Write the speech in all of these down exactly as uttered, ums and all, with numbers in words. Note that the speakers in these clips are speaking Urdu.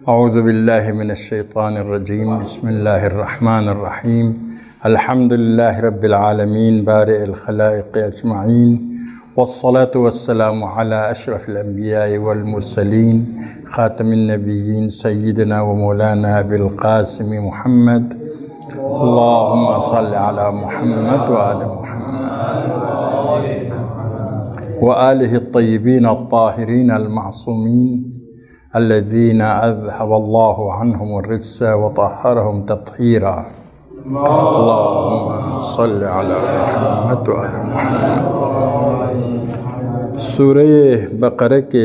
اعوذ باللہ من الشیطان الرجیم بسم اللہ الرحمن الرحیم الحمد للہ رب العالمین بارئ الخلائق اجمعین والصلاة والسلام علی اشرف الانبیاء والمرسلین خاتم النبیین سیدنا و مولانا ابی القاسم محمد اللہم صل علی محمد وآل محمد وآلہ الطیبین الطاہرین المعصومین الذين أذهب الله عنهم الرجس وطهرهم تطهيرا اللهم صل على محمد وعلى محمد۔ سورہ بقرہ کے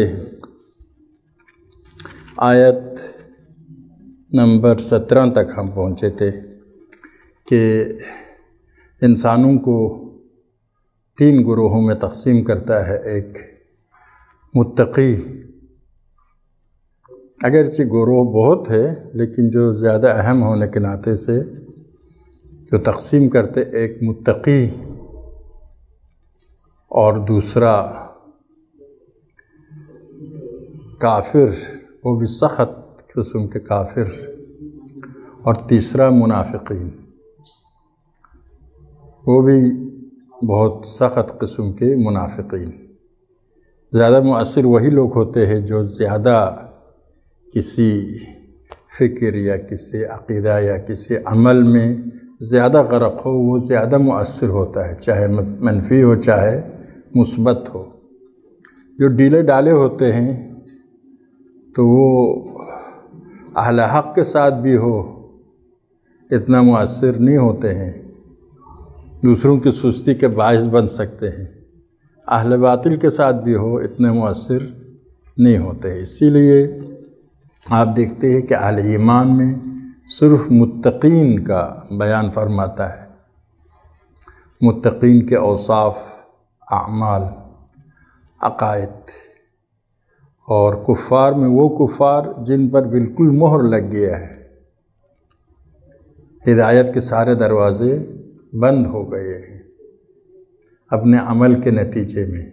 آیت نمبر سترہ تک ہم پہنچے تھے کہ انسانوں کو تین گروہوں میں تقسیم کرتا ہے۔ ایک متقی، اگرچہ گروہ بہت ہے لیکن جو زیادہ اہم ہونے کے ناطے سے جو تقسیم کرتے، ایک متقی اور دوسرا کافر، وہ بھی سخت قسم کے کافر، اور تیسرا منافقین، وہ بھی بہت سخت قسم کے منافقین۔ زیادہ مؤثر وہی لوگ ہوتے ہیں جو زیادہ کسی فکر یا کسی عقیدہ یا کسی عمل میں زیادہ غرق ہو، وہ زیادہ مؤثر ہوتا ہے، چاہے منفی ہو چاہے مثبت ہو۔ جو ڈیلے ڈالے ہوتے ہیں تو وہ اہل حق کے ساتھ بھی ہو اتنا مؤثر نہیں ہوتے ہیں، دوسروں کی سستی کے باعث بن سکتے ہیں۔ اہل باطل کے ساتھ بھی ہو اتنے مؤثر نہیں ہوتے۔ اسی لیے آپ دیکھتے ہیں کہ اہل ایمان میں صرف متقین کا بیان فرماتا ہے، متقین کے اوصاف، اعمال، عقائد، اور کفار میں وہ کفار جن پر بالکل مہر لگ گیا ہے، ہدایت کے سارے دروازے بند ہو گئے ہیں اپنے عمل کے نتیجے میں۔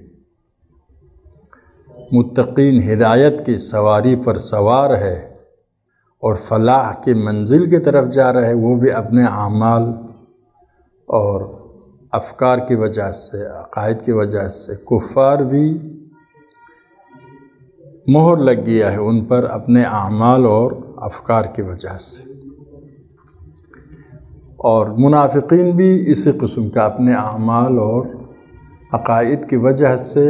متقین ہدایت کی سواری پر سوار ہے اور فلاح کی منزل کی طرف جا رہا ہے، وہ بھی اپنے اعمال اور افکار کی وجہ سے، عقائد کی وجہ سے۔ کفار بھی مہر لگ گیا ہے ان پر اپنے اعمال اور افکار کی وجہ سے، اور منافقین بھی اسی قسم کا اپنے اعمال اور عقائد کی وجہ سے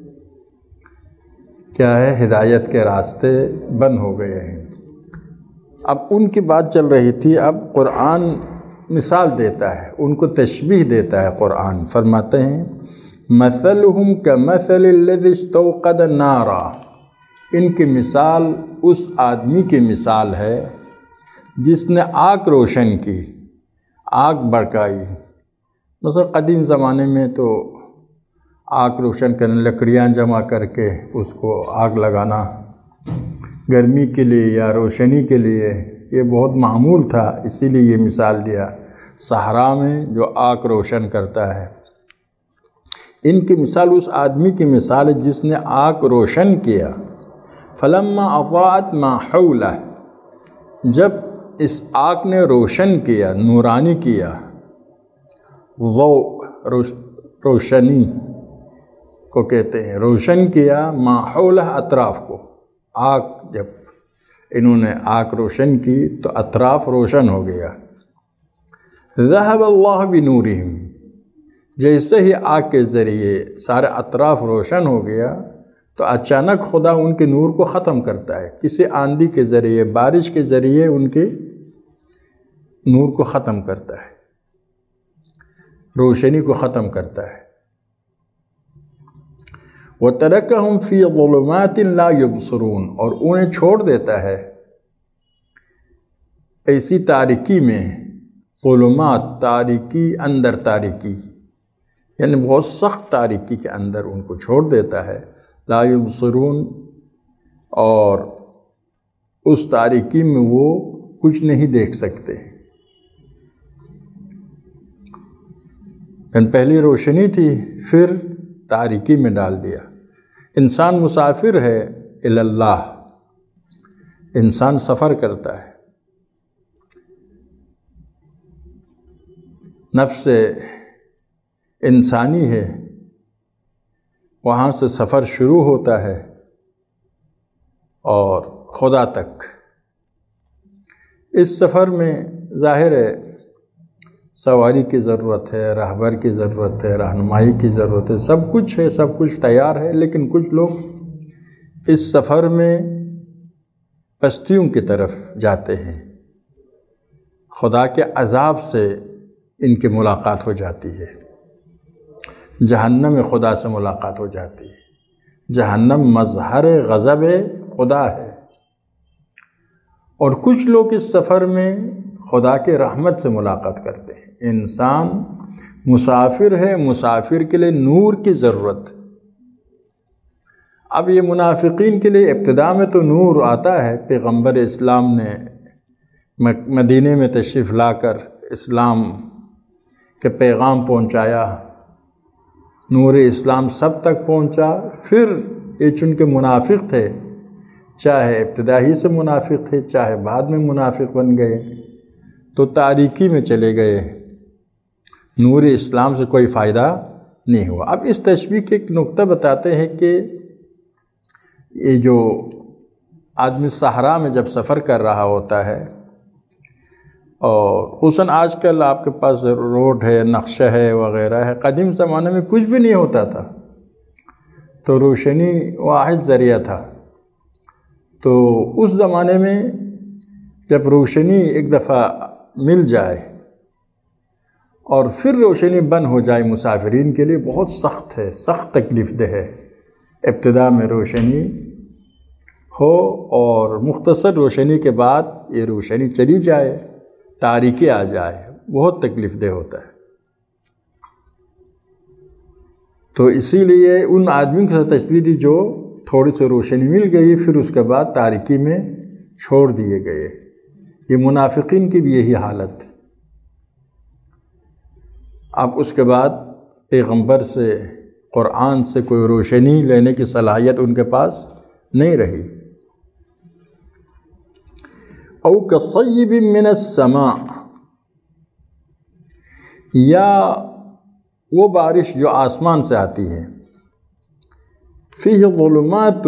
کیا ہے، ہدایت کے راستے بند ہو گئے ہیں۔ اب ان کی بات چل رہی تھی، اب قرآن مثال دیتا ہے، ان کو تشبیہ دیتا ہے۔ قرآن فرماتے ہیں مثلہم کمثل الذی استوقد نارا، ان کی مثال اس آدمی کی مثال ہے جس نے آگ روشن کی، آگ بھڑکائی۔ مثلا قدیم زمانے میں تو آگ روشن کرنے، لکڑیاں جمع کر کے اس کو آگ لگانا گرمی کے لیے یا روشنی کے لیے، یہ بہت معمول تھا، اسی لیے یہ مثال دیا، صحرا میں جو آگ روشن کرتا ہے۔ ان کی مثال اس آدمی کی مثال ہے جس نے آگ روشن کیا، فلما اضاءت ما حولہ، جب اس آگ نے روشن کیا، نورانی کیا، ضوء روشنی کو کہتے ہیں، روشن کیا ما حولہ اطراف کو۔ آگ جب انہوں نے آگ روشن کی تو اطراف روشن ہو گیا۔ ذہب اللہ بنورہم، جیسے ہی آگ کے ذریعے سارے اطراف روشن ہو گیا تو اچانک خدا ان کے نور کو ختم کرتا ہے، کسی آندھی کے ذریعے، بارش کے ذریعے ان کے نور کو ختم کرتا ہے، روشنی کو ختم کرتا ہے۔ وَتَرَكَهُمْ فِي ظُلُمَاتٍ لَا يُبْصِرُونَ، اور انہیں چھوڑ دیتا ہے ایسی تاریکی میں، ظلمات، تاریکی اندر تاریکی، یعنی بہت سخت تاریکی کے اندر ان کو چھوڑ دیتا ہے، لا يبصرون، اور اس تاریکی میں وہ کچھ نہیں دیکھ سکتے۔ یعنی پہلی روشنی تھی، پھر تاریکی میں ڈال دیا۔ انسان مسافر ہے اللہ، انسان سفر کرتا ہے، نفس انسانی ہے، وہاں سے سفر شروع ہوتا ہے اور خدا تک۔ اس سفر میں ظاہر ہے سواری کی ضرورت ہے، راہبر کی ضرورت ہے، رہنمائی کی ضرورت ہے، سب کچھ ہے، سب کچھ تیار ہے، لیکن کچھ لوگ اس سفر میں پستیوں کی طرف جاتے ہیں، خدا کے عذاب سے ان کی ملاقات ہو جاتی ہے، جہنم خدا سے ملاقات ہو جاتی ہے۔ جہنم مظہر غضب خدا ہے، اور کچھ لوگ اس سفر میں خدا کے رحمت سے ملاقات کرتے ہیں۔ انسان مسافر ہے، مسافر کے لیے نور کی ضرورت۔ اب یہ منافقین کے لیے ابتدا میں تو نور آتا ہے، پیغمبر اسلام نے مدینے میں تشریف لا کر اسلام کے پیغام پہنچایا، نور اسلام سب تک پہنچا۔ پھر یہ چونکہ منافق تھے، چاہے ابتدا ہی سے منافق تھے، چاہے بعد میں منافق بن گئے، تو تاریکی میں چلے گئے، نور اسلام سے کوئی فائدہ نہیں ہوا۔ اب اس تشبیہ کے ایک نقطہ بتاتے ہیں کہ یہ جو آدمی صحرا میں جب سفر کر رہا ہوتا ہے، اور خصوصاً آج کل آپ کے پاس روڈ ہے، نقشہ ہے وغیرہ ہے، قدیم زمانے میں کچھ بھی نہیں ہوتا تھا، تو روشنی واحد ذریعہ تھا۔ تو اس زمانے میں جب روشنی ایک دفعہ مل جائے اور پھر روشنی بند ہو جائے، مسافرین کے لیے بہت سخت ہے، سخت تکلیف دہ ہے۔ ابتدا میں روشنی ہو اور مختصر روشنی کے بعد یہ روشنی چلی جائے، تاریکی آ جائے، بہت تکلیف دہ ہوتا ہے۔ تو اسی لیے ان آدمیوں کے ساتھ تشبیہ دی جو تھوڑی سی روشنی مل گئی، پھر اس کے بعد تاریکی میں چھوڑ دیے گئے۔ یہ منافقین کی بھی یہی حالت۔ اب اس کے بعد پیغمبر سے، قرآن سے کوئی روشنی لینے کی صلاحیت ان کے پاس نہیں رہی۔ او کصیب من السماء، یا وہ بارش جو آسمان سے آتی ہے، فیہ ظلمات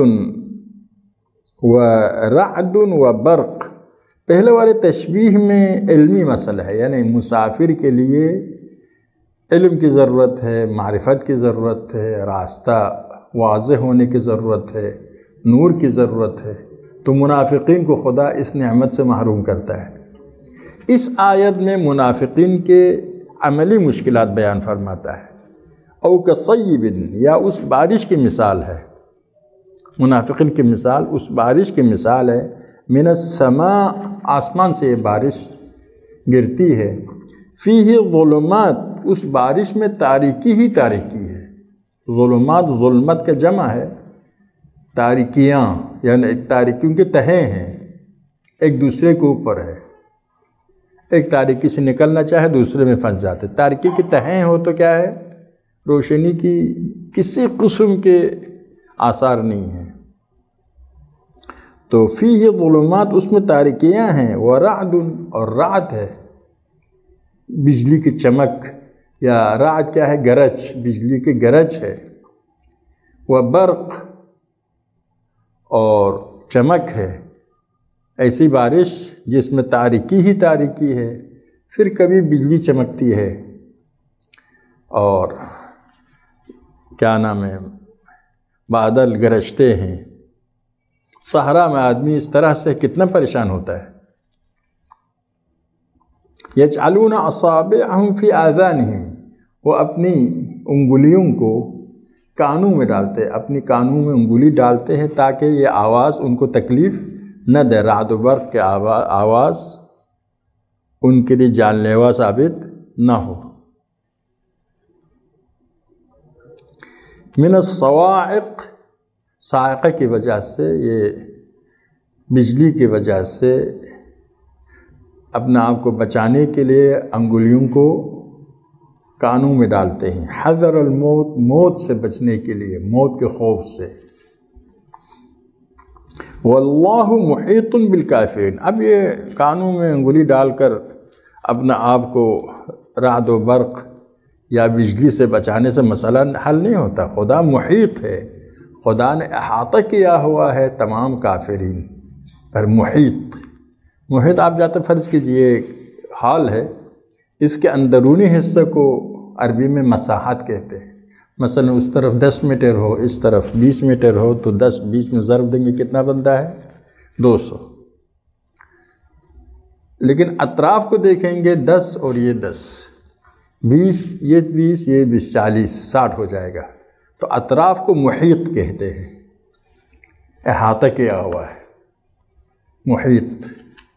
ورعد وبرق۔ پہلے والے تشبیہ میں علمی مسئلہ ہے، یعنی مسافر کے لیے علم کی ضرورت ہے، معرفت کی ضرورت ہے، راستہ واضح ہونے کی ضرورت ہے، نور کی ضرورت ہے، تو منافقین کو خدا اس نعمت سے محروم کرتا ہے۔ اس آیت میں منافقین کے عملی مشکلات بیان فرماتا ہے۔ او کصیب، یا اس بارش کی مثال ہے، منافقین کی مثال اس بارش کی مثال ہے، من السماء، آسمان سے یہ بارش گرتی ہے، فیہ ظلمات، اس بارش میں تاریکی ہی تاریکی ہے۔ ظلمات ظلمت کا جمع ہے، تاریکیاں یعنی ایک تاریکیوں کے تہیں ہیں، ایک دوسرے کے اوپر ہے، ایک تاریکی سے نکلنا چاہے دوسرے میں پھنس جاتے۔ تاریکی کی تہیں ہو تو کیا ہے، روشنی کی کسی قسم کے آثار نہیں ہیں۔ تو فیہ ظلمات، اس میں تاریکیاں ہیں، ورعد، اور رعد ہے، بجلی کی چمک، یا رعد کیا ہے، گرج، بجلی کی گرج ہے، وبرق، اور چمک ہے۔ ایسی بارش جس میں تاریکی ہی تاریکی ہے، پھر کبھی بجلی چمکتی ہے، اور کیا نام ہے، بادل گرجتے ہیں۔ صحرا میں آدمی اس طرح سے کتنا پریشان ہوتا ہے۔ یجعلون اصابعهم فی آذانہم، وہ اپنی انگلیوں کو کانوں میں ڈالتے، اپنی کانوں میں انگلی ڈالتے ہیں تاکہ یہ آواز ان کو تکلیف نہ دے، رعد و برق کے آواز ان کے لیے جان لیوا ثابت نہ ہو۔ من الصواعق، صاعقہ کی وجہ سے، یہ بجلی کی وجہ سے اپنے آپ کو بچانے کے لیے انگلیوں کو کانوں میں ڈالتے ہیں، حذر الموت، موت سے بچنے کے لیے، موت کے خوف سے۔ واللہ محیط بالکافرین۔ اب یہ کانوں میں انگلی ڈال کر اپنا آپ کو رعد و برق یا بجلی سے بچانے سے مسئلہ حل نہیں ہوتا۔ خدا محیط ہے، خدا نے احاطہ کیا ہوا ہے تمام کافرین پر۔ محیط محیط آپ جاتے فرض کیجئے ایک ہال ہے، اس کے اندرونی حصے کو عربی میں مساحت کہتے ہیں۔ مثلا اس طرف دس میٹر ہو، اس طرف بیس میٹر ہو، تو دس بیس میں ضرب دیں گے کتنا بنتا ہے؟ دو سو۔ لیکن اطراف کو دیکھیں گے، دس اور یہ دس، بیس یہ بیس یہ بیس، چالیس، ساٹھ ہو جائے گا۔ تو اطراف کو محیط کہتے ہیں، احاطہ کیا ہوا ہے، محیط۔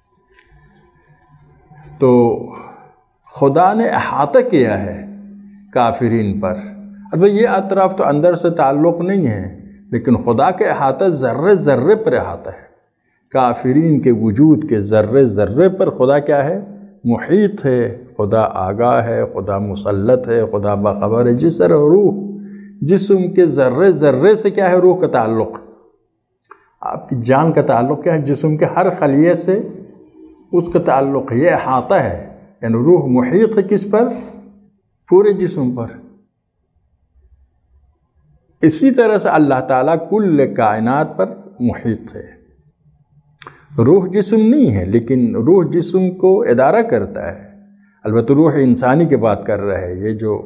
تو خدا نے احاطہ کیا ہے کافرین پر۔ اب یہ اطراف تو اندر سے تعلق نہیں ہے، لیکن خدا کے احاطہ ذرے ذرے پر احاطہ ہے۔ کافرین کے وجود کے ذرے ذرے پر خدا کیا ہے؟ محیط ہے، خدا آگاہ ہے، خدا مسلط ہے، خدا باخبر ہے۔ جس طرح روح، جسم کے ذرے ذرے سے کیا ہے؟ روح کا تعلق۔ آپ کی جان کا تعلق کیا ہے؟ جسم کے ہر خلیے سے اس کا تعلق ہے، یہ احاطہ ہے۔ یعنی روح محیط ہے کس پر؟ پورے جسم پر۔ اسی طرح سے اللہ تعالیٰ کل کائنات پر محیط ہے۔ روح جسم نہیں ہے، لیکن روح جسم کو ادارہ کرتا ہے۔ البتہ روح انسانی کی بات کر رہا ہے، یہ جو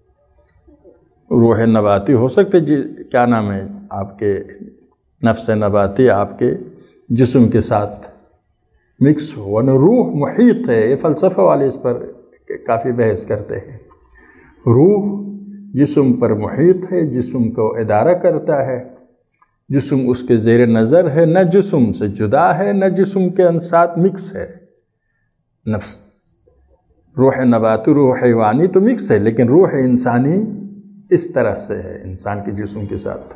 روح نباتی ہو سکتے، جی کیا نام ہے آپ کے، نفس نباتی آپ کے جسم کے ساتھ مکس ہو، ورنہ روح محیط ہے۔ یہ فلسفہ والے اس پر کافی بحث کرتے ہیں۔ روح جسم پر محیط ہے، جسم کو ادارہ کرتا ہے، جسم اس کے زیر نظر ہے، نہ جسم سے جدا ہے، نہ جسم کے ساتھ مکس ہے۔ نفس روح نباتی روح حیوانی تو مکس ہے، لیکن روح انسانی اس طرح سے ہے انسان کے جسم کے ساتھ۔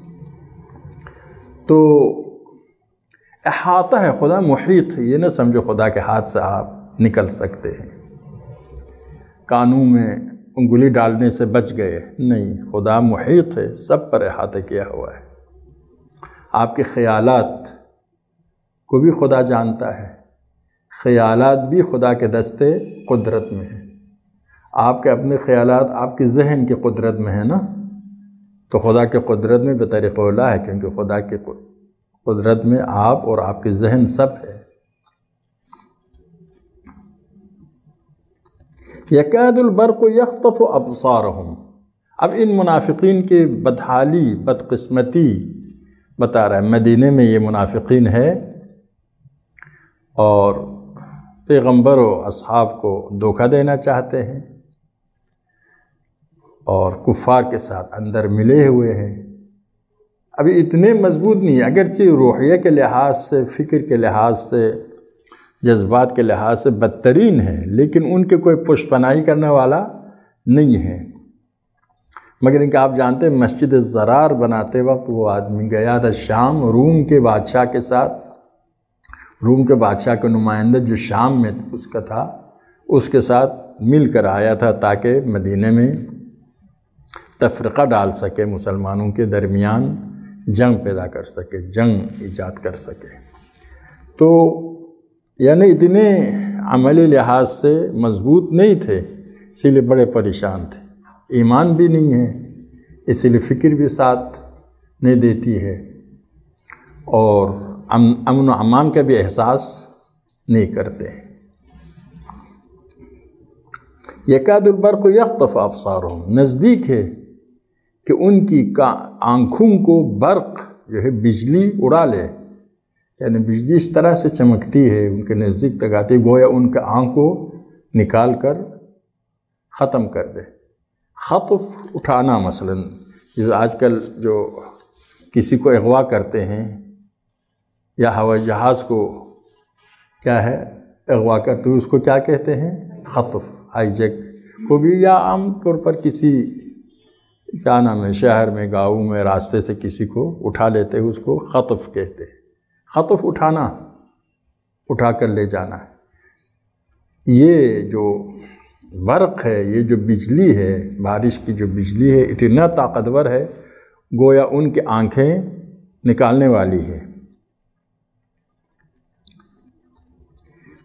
تو احاطہ ہے، خدا محیط ہے۔ یہ نہ سمجھو خدا کے ہاتھ سے آپ نکل سکتے ہیں، کانوں میں انگلی ڈالنے سے بچ گئے، نہیں، خدا محیط ہے، سب پر احاطہ کیا ہوا ہے۔ آپ کے خیالات کو بھی خدا جانتا ہے، خیالات بھی خدا کے دستے قدرت میں ہیں۔ آپ کے اپنے خیالات آپ کے ذہن کی قدرت میں ہیں نا، تو خدا کے قدرت میں بطریق اولا ہے، کیونکہ خدا کے قدرت میں آپ اور آپ کے ذہن سب ہے۔ یکاد البرق یخطف ابصارہم۔ اب ان منافقین کی بدحالی، بدقسمتی بتا رہا ہے۔ مدینے میں یہ منافقین ہے اور پیغمبر و اصحاب کو دھوکہ دینا چاہتے ہیں اور کفار کے ساتھ اندر ملے ہوئے ہیں۔ ابھی اتنے مضبوط نہیں، اگرچہ روحیہ کے لحاظ سے، فکر کے لحاظ سے، جذبات کے لحاظ سے بدترین ہے، لیکن ان کے کوئی پشت پناہی کرنے والا نہیں ہے۔ مگر ان کا آپ جانتے ہیں مسجد زرار بناتے وقت وہ آدمی گیا تھا شام، روم کے بادشاہ کے ساتھ، روم کے بادشاہ کا نمائندہ جو شام میں اس کا تھا، اس کے ساتھ مل کر آیا تھا تاکہ مدینے میں تفرقہ ڈال سکے، مسلمانوں کے درمیان جنگ پیدا کر سکے، جنگ ایجاد کر سکے۔ تو یعنی اتنے عملی لحاظ سے مضبوط نہیں تھے، اسی لیے بڑے پریشان تھے۔ ایمان بھی نہیں ہے، اسی لیے فکر بھی ساتھ نہیں دیتی ہے، اور امن و امان کا بھی احساس نہیں کرتے۔ یکاد البرق یخطف ابصارہم، نزدیک ہے کہ ان کی آنکھوں کو برق جو ہے بجلی اڑا لے، یعنی بجلی اس طرح سے چمکتی ہے، ان کے نزدیک تک آتی، گویا ان کے آنکھ کو نکال کر ختم کر دے۔ خطف اٹھانا، مثلا جو آج کل جو کسی کو اغوا کرتے ہیں یا ہوائی جہاز کو کیا ہے اغوا کرتے ہیں، اس کو کیا کہتے ہیں؟ خطف، ہائی جیک کو بھی، یا عام طور پر کسی کیا نام ہے شہر میں، گاؤں میں راستے سے کسی کو اٹھا لیتے ہیں، اس کو خطف کہتے ہیں۔ خطف اٹھانا، اٹھا کر لے جانا ہے۔ یہ جو برق ہے، یہ جو بجلی ہے، بارش کی جو بجلی ہے، اتنا طاقتور ہے، گویا ان کی آنکھیں نکالنے والی ہے۔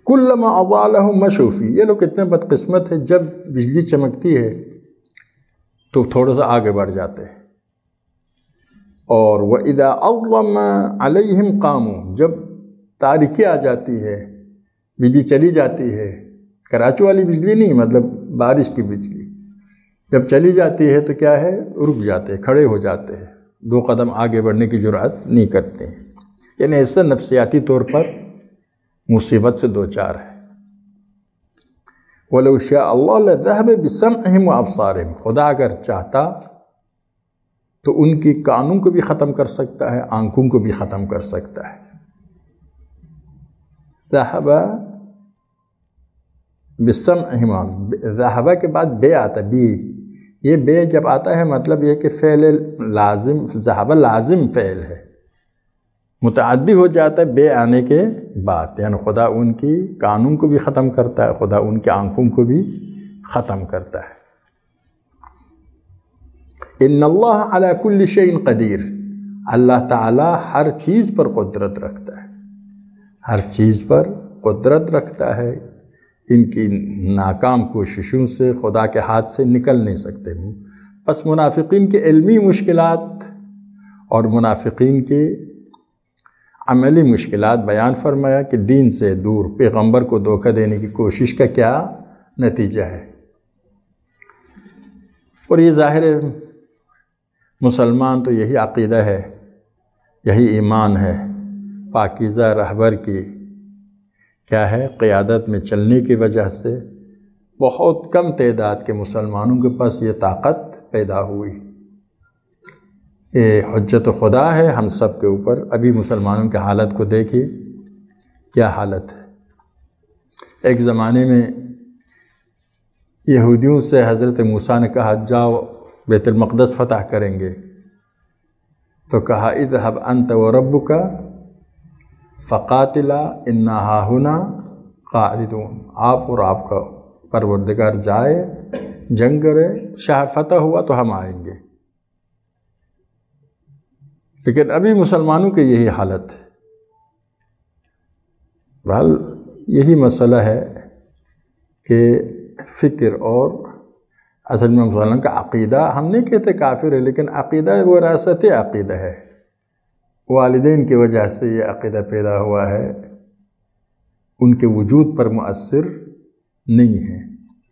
کلما اضاء لهم مشوا فیہ، یہ لوگ اتنے بدقسمت ہے، جب بجلی چمکتی ہے تو تھوڑا سا آگے بڑھ جاتے ہیں، اور وَإِذَا أَظْلَمَ عَلَيْهِمْ قَامُوا، جب تاریکی آ جاتی ہے، بجلی چلی جاتی ہے، کراچی والی بجلی نہیں، مطلب بارش کی بجلی جب چلی جاتی ہے تو کیا ہے، رک جاتے ہیں، کھڑے ہو جاتے ہیں، دو قدم آگے بڑھنے کی جرأت نہیں کرتے ہیں، یعنی اس سے نفسیاتی طور پر مصیبت سے دوچار ہے۔ وَلَوْ شَاءَ اللَّهُ لَذَهَبَ بِسَمْعِهِمْ وَأَبْصَارِهِمْ، خدا اگر چاہتا تو ان کی کانوں کو بھی ختم کر سکتا ہے، آنکھوں کو بھی ختم کر سکتا ہے۔ ذہب بسمعہم، ذہب کے بعد بے آتا ہے، بی، یہ بے جب آتا ہے مطلب یہ کہ فعل لازم، ذہب لازم فعل ہے، متعدی ہو جاتا ہے بے آنے کے بعد، یعنی خدا ان کی کانوں کو بھی ختم کرتا ہے، خدا ان کی آنکھوں کو بھی ختم کرتا ہے۔ ان اللہ علی کل شیء قدیر، اللہ تعالی ہر چیز پر قدرت رکھتا ہے، ہر چیز پر قدرت رکھتا ہے، ان کی ناکام کوششوں سے خدا کے ہاتھ سے نکل نہیں سکتے۔ بس منافقین کے علمی مشکلات اور منافقین کے عملی مشکلات بیان فرمایا کہ دین سے دور پیغمبر کو دھوکہ دینے کی کوشش کا کیا نتیجہ ہے، اور یہ ظاہر ہے مسلمان تو یہی عقیدہ ہے، یہی ایمان ہے، پاکیزہ رہبر کی کیا ہے قیادت میں چلنے کی وجہ سے بہت کم تعداد کے مسلمانوں کے پاس یہ طاقت پیدا ہوئی۔ یہ حجت خدا ہے ہم سب کے اوپر۔ ابھی مسلمانوں کی حالت کو دیکھیے کیا حالت ہے۔ ایک زمانے میں یہودیوں سے حضرت موسیٰ نے کہا جاؤ بیت المقدس فتح کریں گے، تو کہا اذهب انت وربك فقاتلا انا ہاہنا قاعدون، آپ اور آپ کا پروردگار جائے جنگ کرے، شہر فتح ہوا تو ہم آئیں گے۔ لیکن ابھی مسلمانوں کی یہی حالت ہے۔ بہرحال یہی مسئلہ ہے کہ فکر اور اصل میں مسلمان کا عقیدہ، ہم نہیں کہتے کافر ہے، لیکن عقیدہ وراثتی عقیدہ ہے، والدین کی وجہ سے یہ عقیدہ پیدا ہوا ہے، ان کے وجود پر مؤثر نہیں ہے۔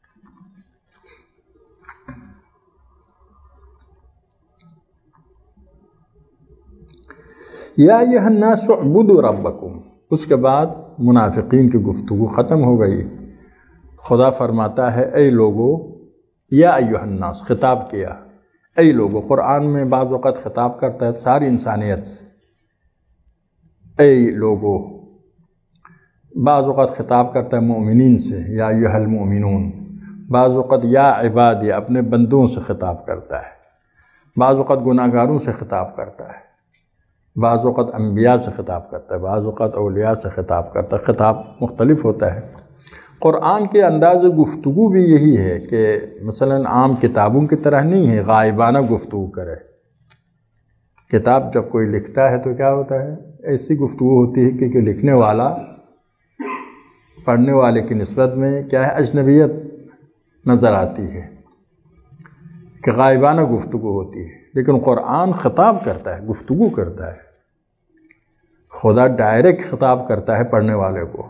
یا ایھا الناس اعبدوا ربکم، اس کے بعد منافقین کی گفتگو ختم ہو گئی۔ خدا فرماتا ہے اے لوگو، یا ایھا الناس خطاب کیا، اے لوگو، قرآن میں بعض وقت خطاب کرتا ہے ساری انسانیت سے، اے لوگو، بعض اوقات خطاب کرتا ہے مومنین سے، یا ایھا المؤمنون، بعض اوقات یا عبادی اپنے بندوں سے خطاب کرتا ہے، بعض اوقات گناہگاروں سے خطاب کرتا ہے، بعض اوقات انبیاء سے خطاب کرتا ہے، بعض اوقات اولیاء سے خطاب کرتا ہے، خطاب مختلف ہوتا ہے۔ قرآن کے انداز گفتگو بھی یہی ہے کہ مثلا عام کتابوں کی طرح نہیں ہے غائبانہ گفتگو کرے۔ کتاب جب کوئی لکھتا ہے تو کیا ہوتا ہے، ایسی گفتگو ہوتی ہے کہ کہ لکھنے والا پڑھنے والے کی نسبت میں کیا ہے اجنبیت نظر آتی ہے، کہ غائبانہ گفتگو ہوتی ہے۔ لیکن قرآن خطاب کرتا ہے، گفتگو کرتا ہے، خدا ڈائریکٹ خطاب کرتا ہے پڑھنے والے کو،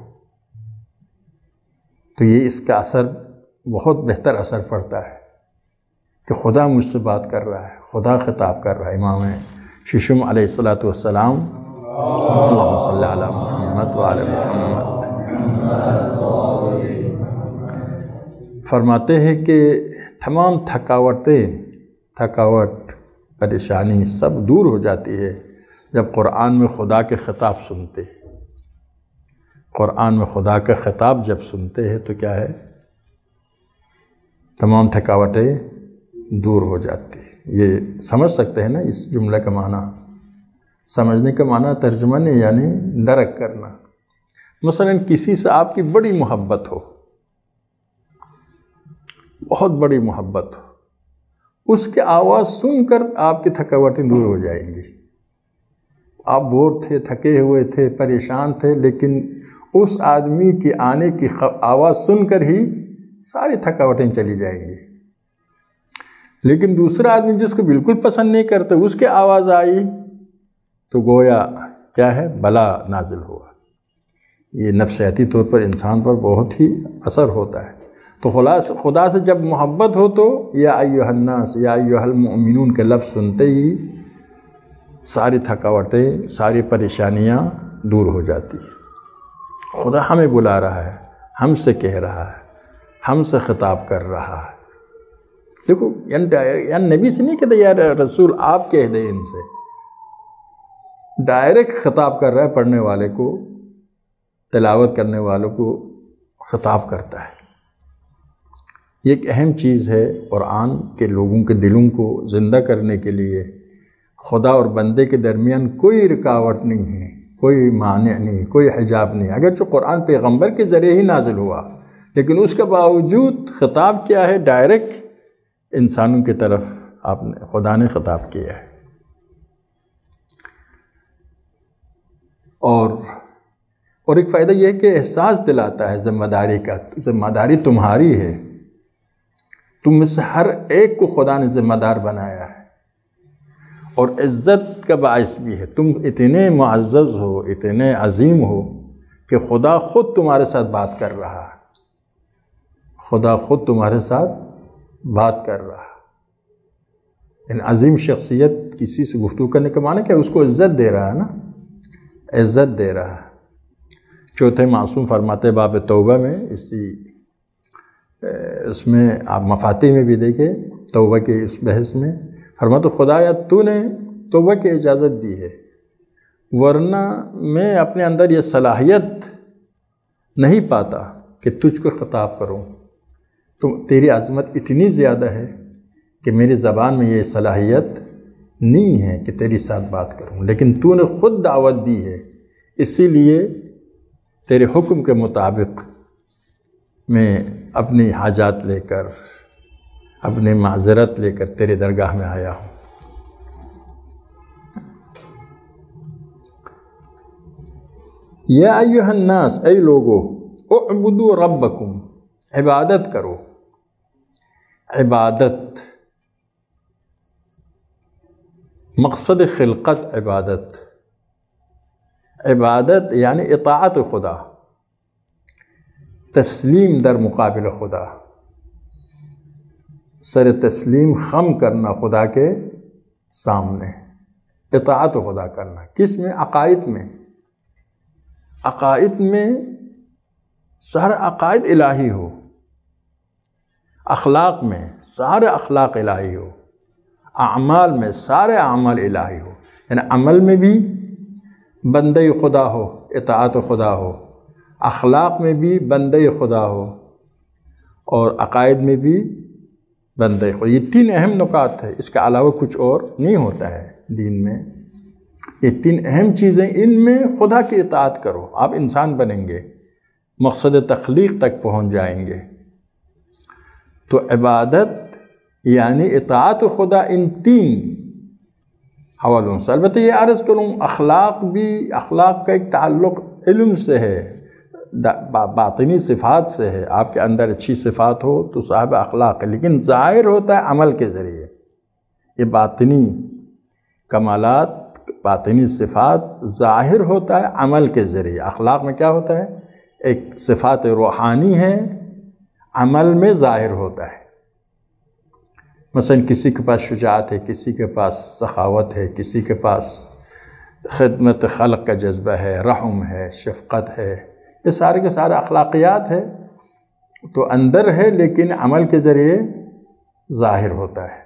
تو یہ اس کا اثر بہت بہتر اثر پڑتا ہے کہ خدا مجھ سے بات کر رہا ہے، خدا خطاب کر رہا ہے۔ امام ششم علیہ الصلاۃ والسلام، اللہم صلی علی محمد وعلی محمد، فرماتے ہیں کہ تمام تھکاوٹیں، تھکاوٹ، پریشانی سب دور ہو جاتی ہے جب قرآن میں خدا کے خطاب سنتے ہیں۔ قرآن میں خدا کا خطاب جب سنتے ہیں تو کیا ہے، تمام تھکاوٹیں دور ہو جاتی ہیں۔ یہ سمجھ سکتے ہیں نا اس جملے کا معنی؟ سمجھنے کا معنی ترجمہ نہیں، یعنی درک کرنا۔ مثلا کسی سے آپ کی بڑی محبت ہو، بہت بڑی محبت ہو، اس کی آواز سن کر آپ کی تھکاوٹیں دور ہو جائیں گی۔ آپ بور تھے، تھکے ہوئے تھے، پریشان تھے، لیکن اس آدمی کی آنے کی آواز سن کر ہی ساری تھکاوٹیں چلی جائیں گی۔ لیکن دوسرا آدمی جس کو بالکل پسند نہیں کرتے، اس کے آواز آئی تو گویا کیا ہے، بلا نازل ہوا۔ یہ نفسیاتی طور پر انسان پر بہت ہی اثر ہوتا ہے۔ تو خدا سے جب محبت ہو تو یا ایھا الناس یا ایھا المؤمنون کے لفظ سنتے ہی ساری تھکاوٹیں، ساری پریشانیاں دور ہو جاتی ہیں۔ خدا ہمیں بلا رہا ہے، ہم سے کہہ رہا ہے، ہم سے خطاب کر رہا ہے۔ دیکھو یعنی نبی سے نہیں کہتے یا رسول آپ کہہ دیں ان سے، ڈائریکٹ خطاب کر رہا ہے، پڑھنے والے کو، تلاوت کرنے والوں کو خطاب کرتا ہے۔ یہ ایک اہم چیز ہے قرآن کے لوگوں کے دلوں کو زندہ کرنے کے لیے۔ خدا اور بندے کے درمیان کوئی رکاوٹ نہیں ہے، کوئی مانع نہیں، کوئی حجاب نہیں۔ اگرچہ قرآن پیغمبر کے ذریعے ہی نازل ہوا، لیکن اس کے باوجود خطاب کیا ہے، ڈائریکٹ انسانوں کی طرف آپ نے خدا نے خطاب کیا ہے۔ اور اور ایک فائدہ یہ ہے کہ احساس دلاتا ہے ذمہ داری کا، ذمہ داری تمہاری ہے، تم میں سے ہر ایک کو خدا نے ذمہ دار بنایا ہے، اور عزت کا باعث بھی ہے۔ تم اتنے معزز ہو، اتنے عظیم ہو کہ خدا خود تمہارے ساتھ بات کر رہا ہے، خدا خود تمہارے ساتھ بات کر رہا ہے۔ ان عظیم شخصیت کسی سے گفتگو کرنے کا معنی کیا؟ اس کو عزت دے رہا ہے نا، عزت دے رہا ہے۔ چوتھے معصوم فرماتے باب توبہ میں، اسی اس میں آپ مفاتیح میں بھی دیکھیں توبہ کے اس بحث میں، فرماتے خدایا تو نے توبہ کی اجازت دی ہے، ورنہ میں اپنے اندر یہ صلاحیت نہیں پاتا کہ تجھ کو خطاب کروں۔ تو تیری عظمت اتنی زیادہ ہے کہ میری زبان میں یہ صلاحیت نہیں ہے کہ تیری ساتھ بات کروں، لیکن تو نے خود دعوت دی ہے، اسی لیے تیرے حکم کے مطابق میں اپنی حاجات لے کر، اپنی معذرت لے کر تیرے درگاہ میں آیا ہوں۔ یا ایھا الناس، اے لوگو، اعبدوا ربکم، عبادت کرو۔ عبادت، مقصد خلقت عبادت، عبادت یعنی اطاعت خدا، تسلیم در مقابل خدا، سر تسلیم خم کرنا خدا کے سامنے، اطاعت خدا کرنا۔ کس میں؟ عقائد میں۔ عقائد میں سارے عقائد الہی ہو، اخلاق میں سارے اخلاق الہی ہو، اعمال میں سارے اعمال الہی ہو، یعنی عمل میں بھی بندے خدا ہو، اطاعت خدا ہو، اخلاق میں بھی بندے خدا ہو، اور عقائد میں بھی بندے خدا۔ یہ تین اہم نکات ہیں، اس کے علاوہ کچھ اور نہیں ہوتا ہے دین میں۔ یہ تین اہم چیزیں، ان میں خدا کی اطاعت کرو، آپ انسان بنیں گے، مقصد تخلیق تک پہنچ جائیں گے۔ تو عبادت یعنی اطاعت خدا ان تین حوالوں سے۔ البتہ یہ عرض کروں، اخلاق بھی، اخلاق کا ایک تعلق علم سے ہے، باطنی صفات سے ہے۔ آپ کے اندر اچھی صفات ہو تو صاحب اخلاق ہے، لیکن ظاہر ہوتا ہے عمل کے ذریعے۔ یہ باطنی کمالات، باطنی صفات ظاہر ہوتا ہے عمل کے ذریعے۔ اخلاق میں کیا ہوتا ہے؟ ایک صفات روحانی ہے، عمل میں ظاہر ہوتا ہے۔ مثلا کسی کے پاس شجاعت ہے، کسی کے پاس سخاوت ہے، کسی کے پاس خدمت خلق کا جذبہ ہے، رحم ہے، شفقت ہے، یہ سارے کے سارے اخلاقیات ہے، تو اندر ہے لیکن عمل کے ذریعے ظاہر ہوتا ہے۔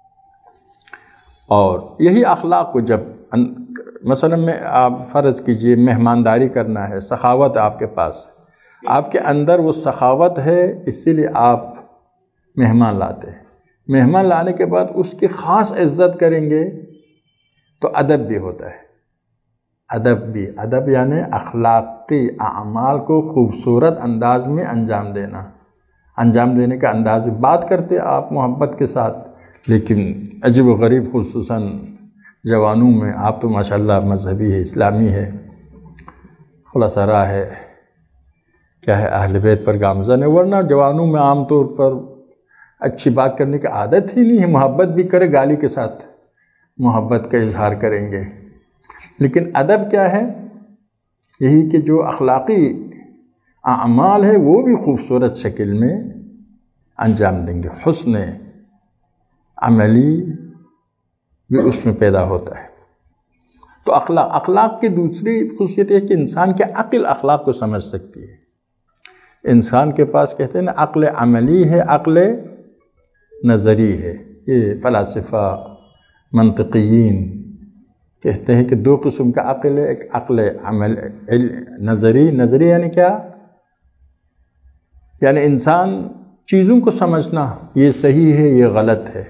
اور یہی اخلاق کو جب مثلا میں آپ فرض کیجئے مہمانداری کرنا ہے، سخاوت آپ کے پاس، آپ کے اندر وہ سخاوت ہے، اسی لیے آپ مہمان لاتے ہیں۔ مہمان لانے کے بعد اس کی خاص عزت کریں گے تو ادب بھی ہوتا ہے۔ ادب بھی، ادب یعنی اخلاقی اعمال کو خوبصورت انداز میں انجام دینا، انجام دینے کا انداز۔ بات کرتے آپ محبت کے ساتھ، لیکن عجیب و غریب، خصوصاً جوانوں میں، آپ تو ماشاءاللہ مذہبی ہے، اسلامی ہے، خلاصہ راہ ہے، کیا ہے اہل بیت پر گامزن ہے، ورنہ جوانوں میں عام طور پر اچھی بات کرنے کی عادت ہی نہیں ہے، محبت بھی کرے گالی کے ساتھ محبت کا اظہار کریں گے۔ لیکن ادب کیا ہے؟ یہی کہ جو اخلاقی اعمال ہے وہ بھی خوبصورت شکل میں انجام دیں گے، حسن عملی بھی اس میں پیدا ہوتا ہے۔ تو اخلاق اخلاق کی دوسری خصوصیت یہ کہ انسان کی عقل اخلاق کو سمجھ سکتی ہے۔ انسان کے پاس کہتے ہیں نا عقل عملی ہے، عقل نظری ہے۔ یہ فلاسفہ منطقیین کہتے ہیں کہ دو قسم کا عقل ہے، ایک عقل عمل نظری نظری یعنی کیا؟ یعنی انسان چیزوں کو سمجھنا، یہ صحیح ہے یہ غلط ہے،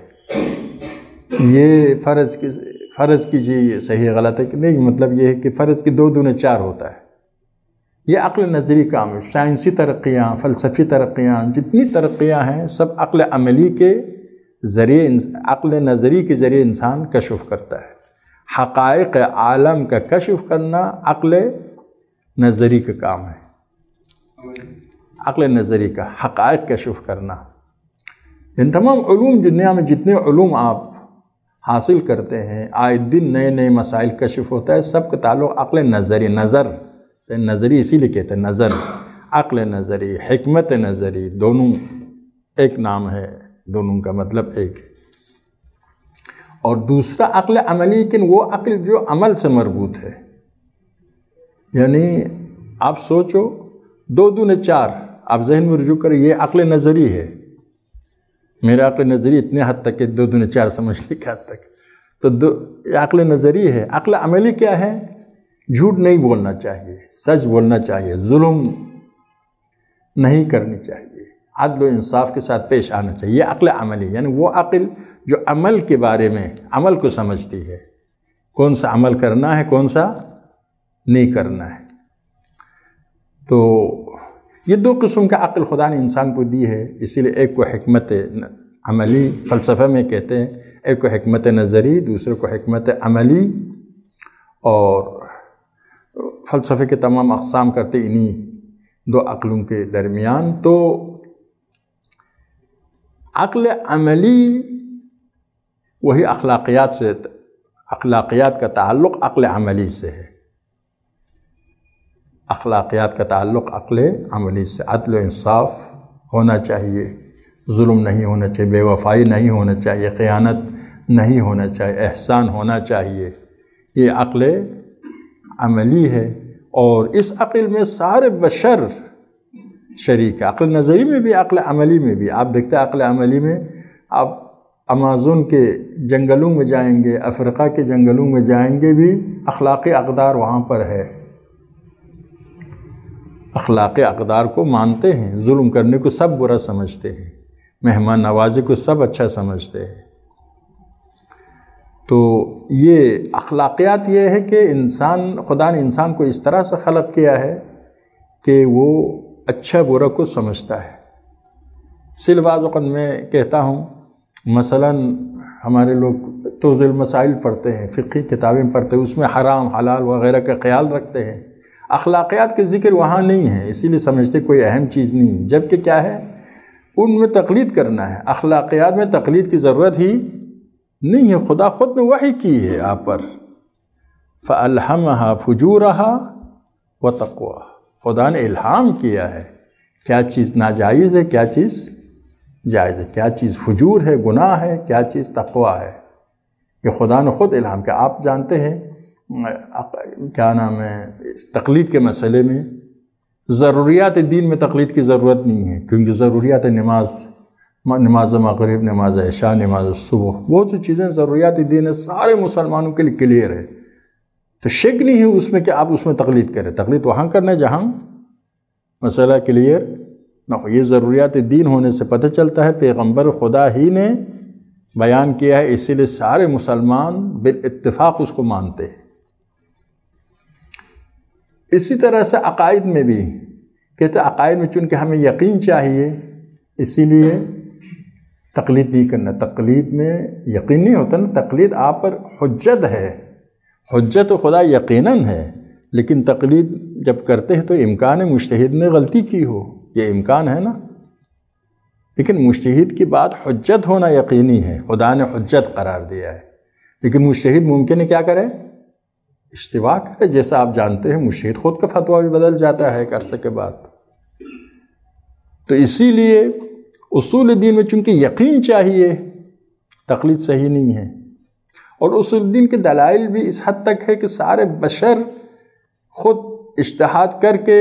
یہ فرض کی فرض کیجیے یہ صحیح غلط ہے کہ نہیں، مطلب یہ ہے کہ فرض کی دو دونے چار ہوتا ہے، یہ عقل نظری کام ہے۔ سائنسی ترقیاں، فلسفی ترقیاں، جتنی ترقیاں ہیں سب عقل عملی کے ذریعے، عقل نظری کے ذریعے انسان کشف کرتا ہے۔ حقائق عالم کا کشف کرنا عقل نظری کا کام ہے، عقل نظری کا حقائق کشف کرنا۔ ان تمام علوم، دنیا میں جتنے علوم آپ حاصل کرتے ہیں، آئے دن نئے نئے مسائل کشف ہوتا ہے، سب کا تعلق عقل نظری، نظر سے، نظری اسی لیے کہتے ہیں نظر، عقل نظری، حکمت نظری، دونوں ایک نام ہے، دونوں کا مطلب ایک ہے۔ اور دوسرا عقل عملی، لیکن وہ عقل جو عمل سے مربوط ہے، یعنی آپ سوچو دو دونے چار، آپ ذہن میں رجوع کریں، یہ عقل نظری ہے، میرا عقل نظری اتنے حد تک کہ دو دونے چار سمجھنے کے حد تک، تو دو یہ عقل نظری ہے۔ عقل عملی کیا ہے؟ جھوٹ نہیں بولنا چاہیے، سچ بولنا چاہیے، ظلم نہیں کرنی چاہیے، عدل و انصاف کے ساتھ پیش آنا چاہیے، یہ عقل عملی، یعنی وہ عقل جو عمل کے بارے میں عمل کو سمجھتی ہے، کون سا عمل کرنا ہے کون سا نہیں کرنا ہے۔ تو یہ دو قسم کا عقل خدا نے انسان کو دی ہے، اسی لیے ایک کو حکمت عملی فلسفہ میں کہتے ہیں، ایک کو حکمت نظری، دوسرے کو حکمت عملی، اور فلسفے کے تمام اقسام کرتے انہی دو عقلوں کے درمیان۔ تو عقل عملی وہی اخلاقیات سے، اخلاقیات کا تعلق عقل عملی سے ہے، اخلاقیات کا تعلق عقل عملی سے، عدل و انصاف ہونا چاہیے، ظلم نہیں ہونا چاہیے، بے وفائی نہیں ہونا چاہیے، خیانت نہیں ہونا چاہیے، احسان ہونا چاہیے، یہ عقل عملی ہے۔ اور اس عقل میں سارے بشر شریک ہے، عقل نظری میں بھی عقل عملی میں بھی۔ آپ دیکھتے ہیں عقل عملی میں آپ امازون کے جنگلوں میں جائیں گے، افریقہ کے جنگلوں میں جائیں گے بھی اخلاقی اقدار وہاں پر ہے، اخلاقی اقدار کو مانتے ہیں، ظلم کرنے کو سب برا سمجھتے ہیں، مہمان نوازی کو سب اچھا سمجھتے ہیں۔ تو یہ اخلاقیات یہ ہے کہ انسان، خدا نے انسان کو اس طرح سے خلق کیا ہے کہ وہ اچھا برا کو سمجھتا ہے۔ اس لیے بعض اوقات میں کہتا ہوں، مثلاً ہمارے لوگ توضیح المسائل پڑھتے ہیں، فقہی کتابیں پڑھتے ہیں، اس میں حرام حلال وغیرہ کا خیال رکھتے ہیں، اخلاقیات کے ذکر وہاں نہیں ہے، اسی لیے سمجھتے کوئی اہم چیز نہیں، جبکہ کیا ہے ان میں تقلید کرنا ہے۔ اخلاقیات میں تقلید کی ضرورت ہی نہیں ہے، خدا خود نے وحی کی ہے آپ پر، فَأَلْحَمَهَا فُجُورَهَا وَتَقْوَاهَا، خدا نے الہام کیا ہے کیا چیز ناجائز ہے، کیا چیز جائز ہے، کیا چیز فجور ہے، گناہ ہے، کیا چیز تقویٰ ہے، یہ خدا نے خود الہام کیا۔ آپ جانتے ہیں کیا نام ہے، تقلید کے مسئلے میں ضروریات دین میں تقلید کی ضرورت نہیں ہے، کیونکہ ضروریات نماز، نماز مغرب، نماز عشاء، نماز صبح، بہت سی چیزیں ضروریات دین ہے، سارے مسلمانوں کے لیے کلیئر ہے، تو شک نہیں ہے اس میں کہ آپ اس میں تقلید کریں۔ تقلید وہاں کرنا جہاں مسئلہ کلیئر نہ ہو، یہ ضروریات دین ہونے سے پتہ چلتا ہے پیغمبر خدا ہی نے بیان کیا ہے، اسی لیے سارے مسلمان بالاتفاق اس کو مانتے ہیں۔ اسی طرح سے عقائد میں بھی کہتے ہیں، عقائد میں چونکہ ہمیں یقین چاہیے، اسی لیے تقلید نہیں کرنا۔ تقلید میں یقین نہیں ہوتا نا، تقلید آپ پر حجت ہے، حجت خدا یقیناً ہے، لیکن تقلید جب کرتے ہیں تو امکان ہے مجتہد نے غلطی کی ہو، یہ امکان ہے نا، لیکن مجتہد کی بات حجت ہونا یقینی ہے، خدا نے حجت قرار دیا ہے، لیکن مجتہد ممکن ہے کیا کرے؟ اشتباہ کرے، جیسا آپ جانتے ہیں مجتہد خود کا فتویٰ بھی بدل جاتا ہے ایک عرصے کے بعد۔ تو اسی لیے اصول دین میں چونکہ یقین چاہیے، تقلید صحیح نہیں ہے، اور اصول دین کے دلائل بھی اس حد تک ہے کہ سارے بشر خود اجتہاد کر کے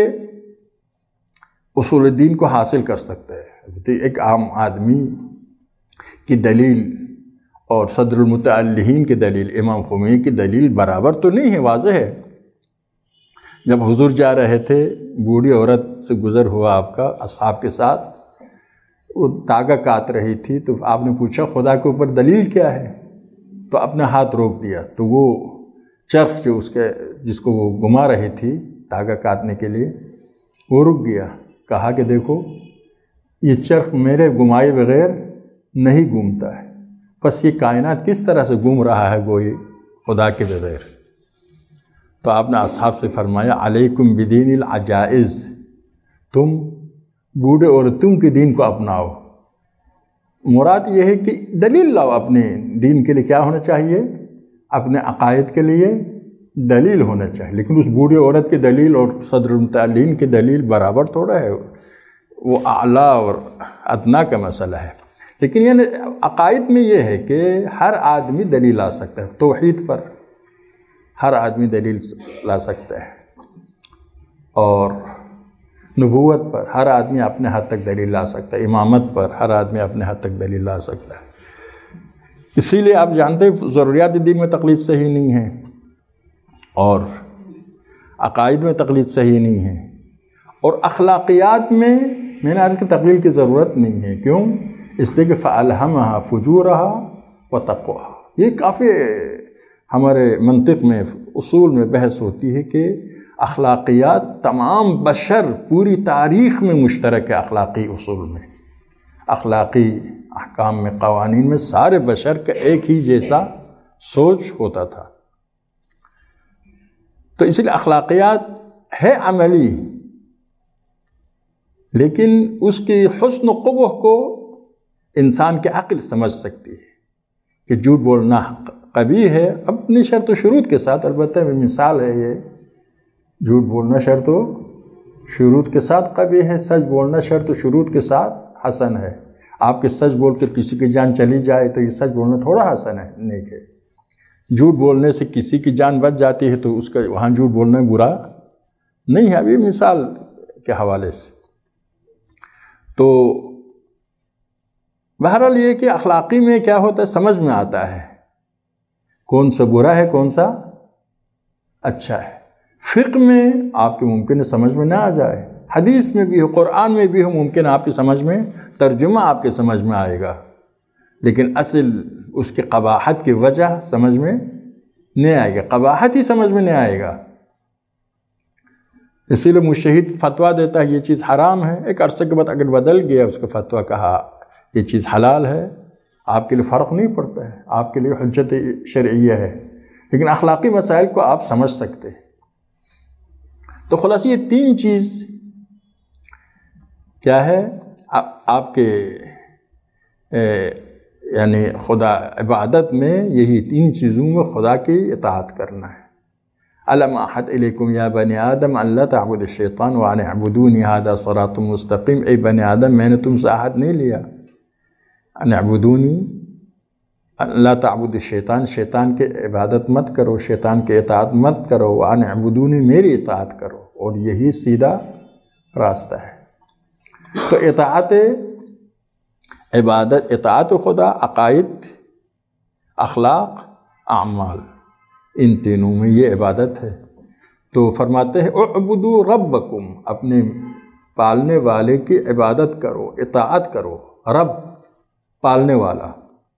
اصول دین کو حاصل کر سکتے ہیں۔ تو ایک عام آدمی کی دلیل اور صدر المتعلہین کی دلیل، امام خمینی کی دلیل برابر تو نہیں ہے، واضح ہے۔ جب حضور جا رہے تھے، بوڑھی عورت سے گزر ہوا آپ کا اصحاب کے ساتھ، وہ تاگا کاٹ رہی تھی، تو آپ نے پوچھا خدا کے اوپر دلیل کیا ہے؟ تو اپنا ہاتھ روک دیا، تو وہ چرخ جو اس کے جس کو وہ گھما رہی تھی تاگا کاٹنے کے لیے، وہ رک گیا، کہا کہ دیکھو یہ چرخ میرے گھمائے بغیر نہیں گھومتا ہے، بس یہ کائنات کس طرح سے گھوم رہا ہے گوئی خدا کے بغیر۔ تو آپ نے اصحاب سے فرمایا علیکم بدین العجائز، تم بوڑھے عورتوں کے دین کو اپناؤ۔ مراد یہ ہے کہ دلیل لاؤ، اپنے دین کے لیے کیا ہونا چاہیے؟ اپنے عقائد کے لیے دلیل ہونا چاہیے، لیکن اس بوڑھی عورت کی دلیل اور صدر المتعلین کی دلیل برابر تھوڑا ہے، وہ اعلیٰ اور ادنا کا مسئلہ ہے۔ لیکن یعنی عقائد میں یہ ہے کہ ہر آدمی دلیل لا سکتا ہے، توحید پر ہر آدمی دلیل لا سکتا ہے، اور نبوت پر ہر آدمی اپنے حد تک دلیل لا سکتا ہے، امامت پر ہر آدمی اپنے حد تک دلیل لا سکتا ہے۔ اسی لیے آپ جانتے ہیں ضروریات دین میں تقلید صحیح نہیں ہے، اور عقائد میں تقلید صحیح نہیں ہے، اور اخلاقیات میں میں نے عرض کی تقلید کی ضرورت نہیں ہے۔ کیوں؟ اس لیے کہ فَأَلْهَمَهَا فُجُورَهَا وَتَقْوَاهَا، یہ کافی ہمارے منطق میں اصول میں بحث ہوتی ہے کہ اخلاقیات تمام بشر پوری تاریخ میں مشترک ہے، اخلاقی اصول میں، اخلاقی احکام میں، قوانین میں سارے بشر کا ایک ہی جیسا سوچ ہوتا تھا۔ تو اس لیے اخلاقیات ہے عملی، لیکن اس کی حسن و قبح کو انسان کی عقل سمجھ سکتی ہے کہ جھوٹ بولنا قبیح ہے، اپنی شرط و شروط کے ساتھ، البتہ مثال ہے یہ، جھوٹ بولنا شرط و شروط کے ساتھ قبیح ہے، سچ بولنا شرط و شروط کے ساتھ حسن ہے۔ آپ کے سچ بول کے کسی کی جان چلی جائے تو یہ سچ بولنا تھوڑا حسن ہے، نیک ہے۔ جھوٹ بولنے سے کسی کی جان بچ جاتی ہے تو اس کا وہاں جھوٹ بولنا برا نہیں ہے، ابھی مثال کے حوالے سے۔ تو بہرحال یہ کہ اخلاقی میں کیا ہوتا ہے، سمجھ میں آتا ہے کون سا برا ہے کون سا اچھا ہے۔ فقہ میں آپ کے ممکن ہے سمجھ میں نہ آ جائے، حدیث میں بھی ہو، قرآن میں بھی ہو، ممکن آپ کی سمجھ میں، ترجمہ آپ کے سمجھ میں آئے گا، لیکن اصل اس کی قباحت کی وجہ سمجھ میں نہیں آئے گا، قباحت ہی سمجھ میں نہیں آئے گا۔ اسی لیے مجتہد فتویٰ دیتا ہے یہ چیز حرام ہے، ایک عرصے کے بعد اگر بدل گیا اس کا فتویٰ، کہا یہ چیز حلال ہے، آپ کے لیے فرق نہیں پڑتا ہے، آپ کے لیے حجت شرعیہ ہے، لیکن اخلاقی مسائل کو آپ سمجھ سکتے ہیں۔ تو خلاصہ یہ تین چیز کیا ہے آپ کے یعنی خدا عبادت میں، یہی تین چیزوں میں خدا کی اطاعت کرنا ہے۔ أَلَمْ أَعْهَدْ إِلَيْكُمْ يَا بَنِي آدَمَ أَن لَا تَعْبُدُوا الشَّيْطَانَ وَأَنِ اعْبُدُونِي هَذَا صِرَاطٌ مُسْتَقِيمٌ، اے بنی آدم میں نے تم سے عہد نہیں لیا، أَنِ اعْبُدُونِي لا تعبد الشیطان، شیطان کے عبادت مت کرو، شیطان کے اطاعت مت کرو، وَأَنِ اعْبُدُونِی میری اطاعت کرو، اور یہی سیدھا راستہ ہے۔ تو اطاعت عبادت، اطاعت خدا، عقائد، اخلاق، اعمال، ان تینوں میں یہ عبادت ہے۔ تو فرماتے ہیں اعبدوا ربکم، اپنے پالنے والے کی عبادت کرو، اطاعت کرو۔ رب پالنے والا،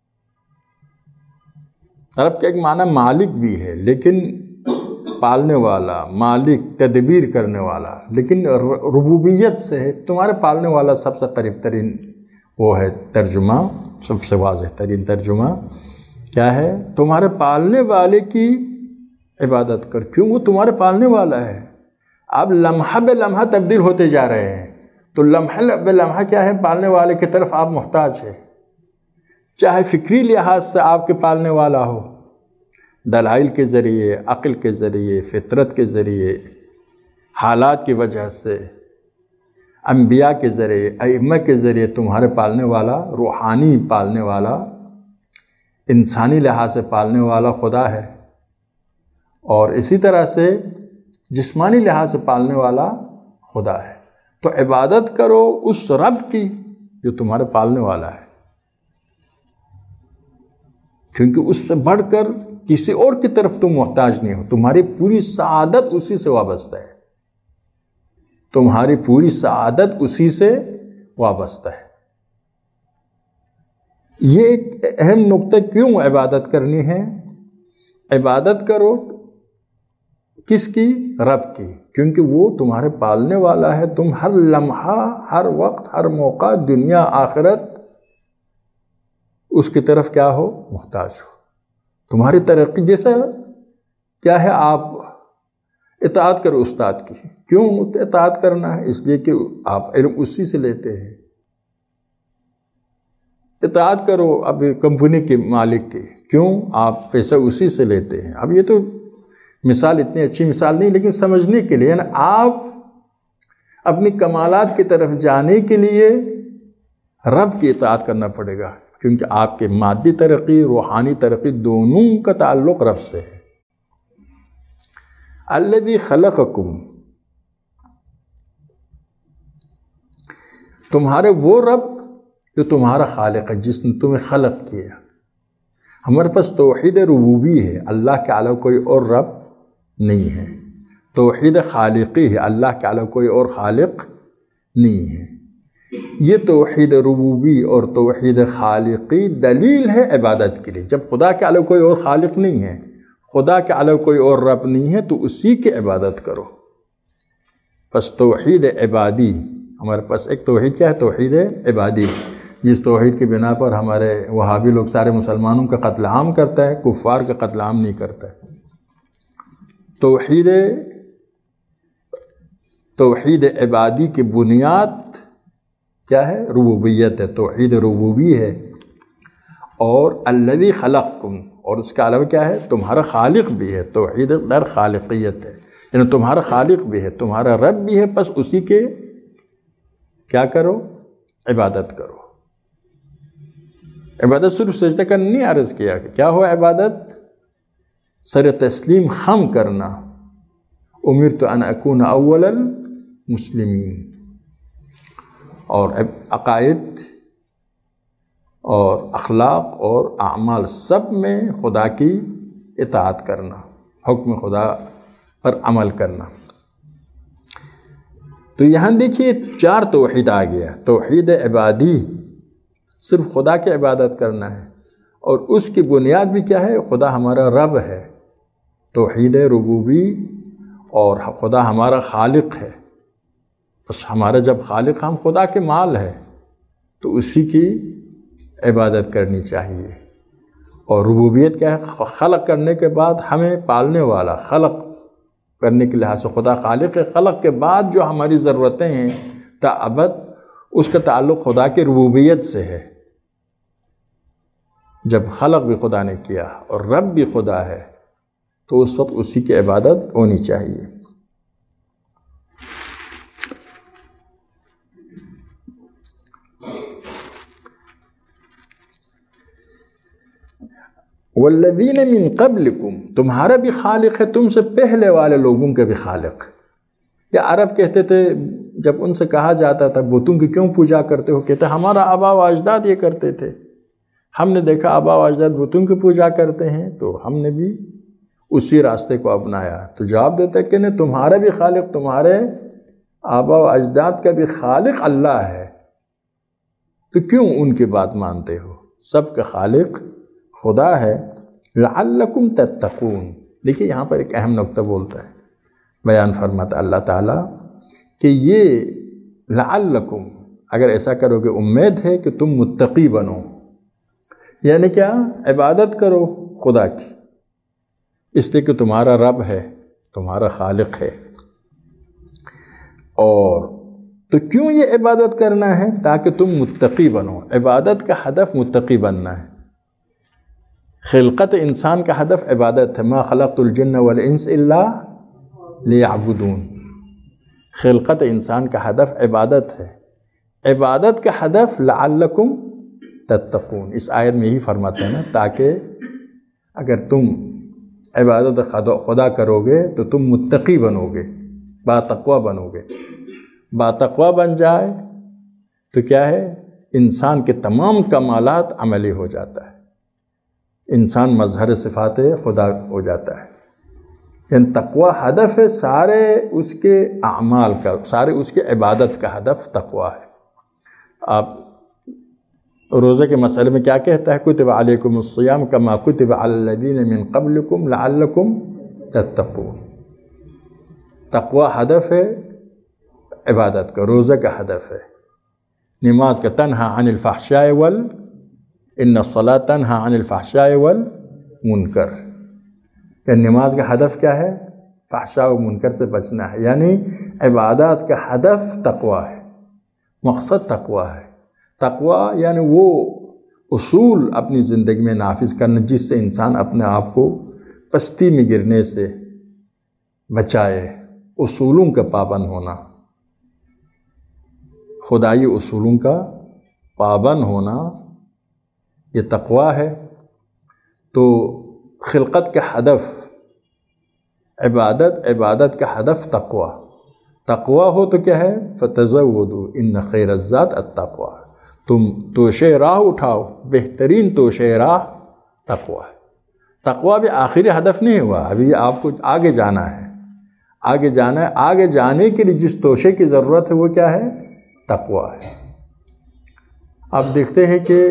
رب کا ایک معنی مالک بھی ہے، لیکن پالنے والا، مالک، تدبیر کرنے والا، لیکن ربوبیت سے ہے، تمہارے پالنے والا سب سے قریب ترین وہ ہے ترجمہ، سب سے واضح ترین ترجمہ کیا ہے؟ تمہارے پالنے والے کی عبادت کر، کیوں؟ وہ تمہارے پالنے والا ہے۔ اب لمحہ بے لمحہ تبدیل ہوتے جا رہے ہیں، تو لمحہ بے لمحہ کیا ہے؟ پالنے والے کی طرف آپ محتاج ہے، چاہے فکری لحاظ سے آپ کے پالنے والا ہو، دلائل کے ذریعے، عقل کے ذریعے، فطرت کے ذریعے، حالات کی وجہ سے، انبیاء کے ذریعے، ائمہ کے ذریعے تمہارے پالنے والا، روحانی پالنے والا، انسانی لحاظ سے پالنے والا خدا ہے، اور اسی طرح سے جسمانی لحاظ سے پالنے والا خدا ہے۔ تو عبادت کرو اس رب کی جو تمہارے پالنے والا ہے، کیونکہ اس سے بڑھ کر کسی اور کی طرف تم محتاج نہیں ہو، تمہاری پوری سعادت اسی سے وابستہ ہے، تمہاری پوری سعادت اسی سے وابستہ ہے۔ یہ ایک اہم نقطہ، کیوں عبادت کرنی ہے؟ عبادت کرو کس کی؟ رب کی، کیونکہ وہ تمہارے پالنے والا ہے۔ تم ہر لمحہ، ہر وقت، ہر موقع، دنیا آخرت اس کی طرف کیا ہو؟ محتاج ہو۔ تمہاری ترقی جیسا کیا ہے؟ آپ اطاعت کرو استاد کی۔ کیوں اطاعت کرنا ہے؟ اس لیے کہ آپ علم اسی سے لیتے ہیں۔ اطاعت کرو اب کمپنی کے مالک کی، کیوں؟ آپ پیسہ اسی سے لیتے ہیں۔ اب یہ تو مثال اتنی اچھی مثال نہیں، لیکن سمجھنے کے لیے، یعنی آپ اپنی کمالات کی طرف جانے کے لیے رب کی اطاعت کرنا پڑے گا، کیونکہ آپ کے مادی ترقی، روحانی ترقی دونوں کا تعلق رب سے ہے۔ الذی خلقکم، تمہارے وہ رب جو تمہارا خالق ہے، جس نے تمہیں خلق کیا۔ ہمارے پاس توحید ربوبی ہے، اللہ کے علاوہ کوئی اور رب نہیں ہے۔ توحید خالقی ہے، اللہ کے علاوہ کوئی اور خالق نہیں ہے۔ یہ توحید ربوبی اور توحید خالقی دلیل ہے عبادت کے لیے۔ جب خدا کے علاوہ کوئی اور خالق نہیں ہے، خدا کے علاوہ کوئی اور رب نہیں ہے، تو اسی کی عبادت کرو۔ پس توحید عبادی، ہمارے پاس ایک توحید کیا ہے؟ توحید عبادی، جس توحید کی بنا پر ہمارے وہابی لوگ سارے مسلمانوں کا قتل عام کرتا ہے، کفار کا قتل عام نہیں کرتا ہے۔ توحید توحید عبادی کی بنیاد کیا ہے؟ ربوبیت ہے، توحید ربوبی ہے۔ اور الذی خلقکم، اور اس کے علاوہ کیا ہے؟ تمہارا خالق بھی ہے، توحید در خالقیت ہے، یعنی تمہارا خالق بھی ہے، تمہارا رب بھی ہے، پس اسی کے کیا کرو؟ عبادت کرو۔ عبادت صرف سجدہ کرنا نہیں عرض کیا کہ کیا ہو عبادت؟ سر تسلیم خم کرنا۔ امرت ان اکون اول المسلمین، اور عقائد اور اخلاق اور اعمال سب میں خدا کی اطاعت کرنا، حکم خدا پر عمل کرنا۔ تو یہاں دیکھیے چار توحید آ گیا۔ توحید عبادی، صرف خدا کی عبادت کرنا ہے، اور اس کی بنیاد بھی کیا ہے؟ خدا ہمارا رب ہے، توحید ربوبی، اور خدا ہمارا خالق ہے۔ بس ہمارا جب خالق، ہم خدا کے مال ہے، تو اسی کی عبادت کرنی چاہیے۔ اور ربوبیت کیا ہے؟ خلق کرنے کے بعد ہمیں پالنے والا، خلق کرنے کے لحاظ سے خدا خالق ہے، خلق کے بعد جو ہماری ضرورتیں ہیں تا ابد، اس کا تعلق خدا کی ربوبیت سے ہے۔ جب خلق بھی خدا نے کیا اور رب بھی خدا ہے، تو اس وقت اسی کی عبادت ہونی چاہیے۔ والذین من قبلکم، تمہارا بھی خالق ہے، تم سے پہلے والے لوگوں کے بھی خالق۔ یا عرب کہتے تھے جب ان سے کہا جاتا تھا بتوں کی کیوں پوجا کرتے ہو، کہتے ہمارا آبا و اجداد یہ کرتے تھے، ہم نے دیکھا آبا و اجداد بتوں کی پوجا کرتے ہیں تو ہم نے بھی اسی راستے کو اپنایا۔ تو جواب دیتا ہے کہ نہیں، تمہارا بھی خالق، تمہارے آبا و اجداد کا بھی خالق اللہ ہے، تو کیوں ان کی بات مانتے ہو؟ سب کا خالق خدا ہے۔ لعلکم تتقون، دیکھیے یہاں پر ایک اہم نقطہ بولتا ہے، بیان فرماتا اللہ تعالیٰ کہ یہ لعلکم، اگر ایسا کرو کہ امید ہے کہ تم متقی بنو، یعنی کیا؟ عبادت کرو خدا کی، اس لیے کہ تمہارا رب ہے، تمہارا خالق ہے۔ اور تو کیوں یہ عبادت کرنا ہے؟ تاکہ تم متقی بنو۔ عبادت کا ہدف متقی بننا ہے۔ خلقت انسان کا ہدف عبادت ہے۔ ما خلقت الجن والانس الا لیعبدون۔ خلقت انسان کا ہدف عبادت ہے۔ عبادت کا ہدف لعلکم تتقون۔ اس آیت میں ہی فرماتے ہیں نا، تاکہ اگر تم عبادت خدا کرو گے تو تم متقی بنو گے، با تقوی بنو گے۔ با تقوی بن جائے تو کیا ہے؟ انسان کے تمام کمالات عملی ہو جاتا ہے، انسان مظہر صفات خدا ہو جاتا ہے۔ یعنی تقوی ہدف ہے سارے اس کے اعمال کا، سارے اس کے عبادت کا ہدف تقوی ہے۔ آپ روزے کے مسئلے میں کیا کہتا ہے؟ کتب علیکم الصیام کما کتب علی الذین من قبلکم لعلکم تتقون۔ تقوی ہدف ہے عبادت کا، روزہ کا ہدف ہے، نماز کا تنہا عن الفحشاء وال ان الصلاۃ تنہا عن الفحشاء والمنکر۔ کہ نماز کا ہدف کیا ہے؟ فحشاء و منکر سے بچنا ہے۔ یعنی عبادات کا ہدف تقوی ہے، مقصد تقوی ہے۔ تقوی یعنی وہ اصول اپنی زندگی میں نافذ کرنا جس سے انسان اپنے آپ کو پستی میں گرنے سے بچائے، اصولوں کا پابند ہونا، خدائی اصولوں کا پابند ہونا، یہ تقوی ہے۔ تو خلقت کا ہدف عبادت، عبادت کا ہدف تقوی۔ تقوی ہو تو کیا ہے؟ فتزودوا ان خیر الزاد التقوی۔ تم توشے راہ اٹھاؤ، بہترین توشے راہ تقوی ہے۔ تقوی بھی آخری ہدف نہیں ہوا، ابھی آپ کو آگے جانا ہے، آگے جانا ہے۔ آگے جانے کے لیے جس توشے کی ضرورت ہے وہ کیا ہے؟ تقوی ہے۔ آپ دیکھتے ہیں کہ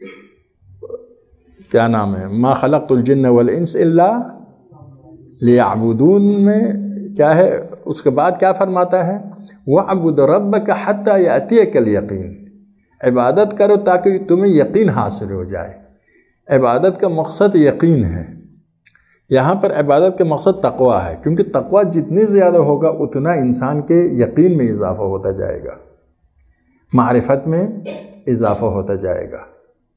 کیا نام ہے، ما خلقت الجن والانس الا لیعبدون میں کیا ہے؟ اس کے بعد کیا فرماتا ہے؟ وَاعْبُدْ رَبَّكَ حَتَّى يَأْتِيَكَ الْيَقِينُ۔ عبادت کرو تاکہ تمہیں یقین حاصل ہو جائے۔ عبادت کا مقصد یقین ہے۔ یہاں پر عبادت کا مقصد تقوی ہے، کیونکہ تقوی جتنی زیادہ ہوگا اتنا انسان کے یقین میں اضافہ ہوتا جائے گا، معرفت میں اضافہ ہوتا جائے گا،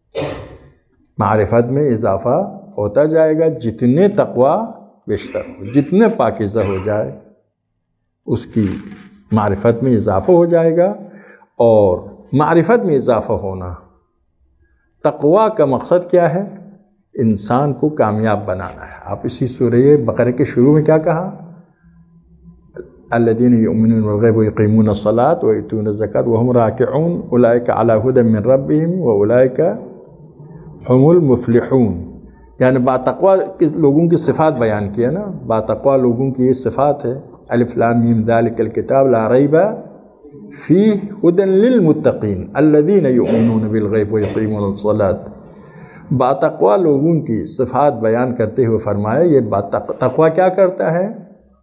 معرفت میں اضافہ ہوتا جائے گا۔ جتنے تقوی بیشتر ہو، جتنے پاکیزہ ہو جائے، اس کی معرفت میں اضافہ ہو جائے گا۔ اور معرفت میں اضافہ ہونا، تقوی کا مقصد کیا ہے؟ انسان کو کامیاب بنانا ہے۔ آپ اسی سورہ بقرہ کے شروع میں کیا کہا؟ الذین یؤمنون بالغیب ویقیمون الصلاۃ ویؤتون الزکاۃ وہم راکعون اولئک علی ھدی من ربہم واولئک ہم المفلحون۔ یعنی باتقوی لوگوں کی صفات بیان کیا نا، باتقوی لوگوں کی یہ صفات ہے۔ الف لام میم ذالک الکتاب لا ریب فیہ ھدی للمتقین الذین یؤمنون بالغیب ویقیمون الصلاۃ۔ باتقوی لوگوں کی صفات بیان کرتے ہوئے فرمایا یہ تقوی کیا کرتا ہے؟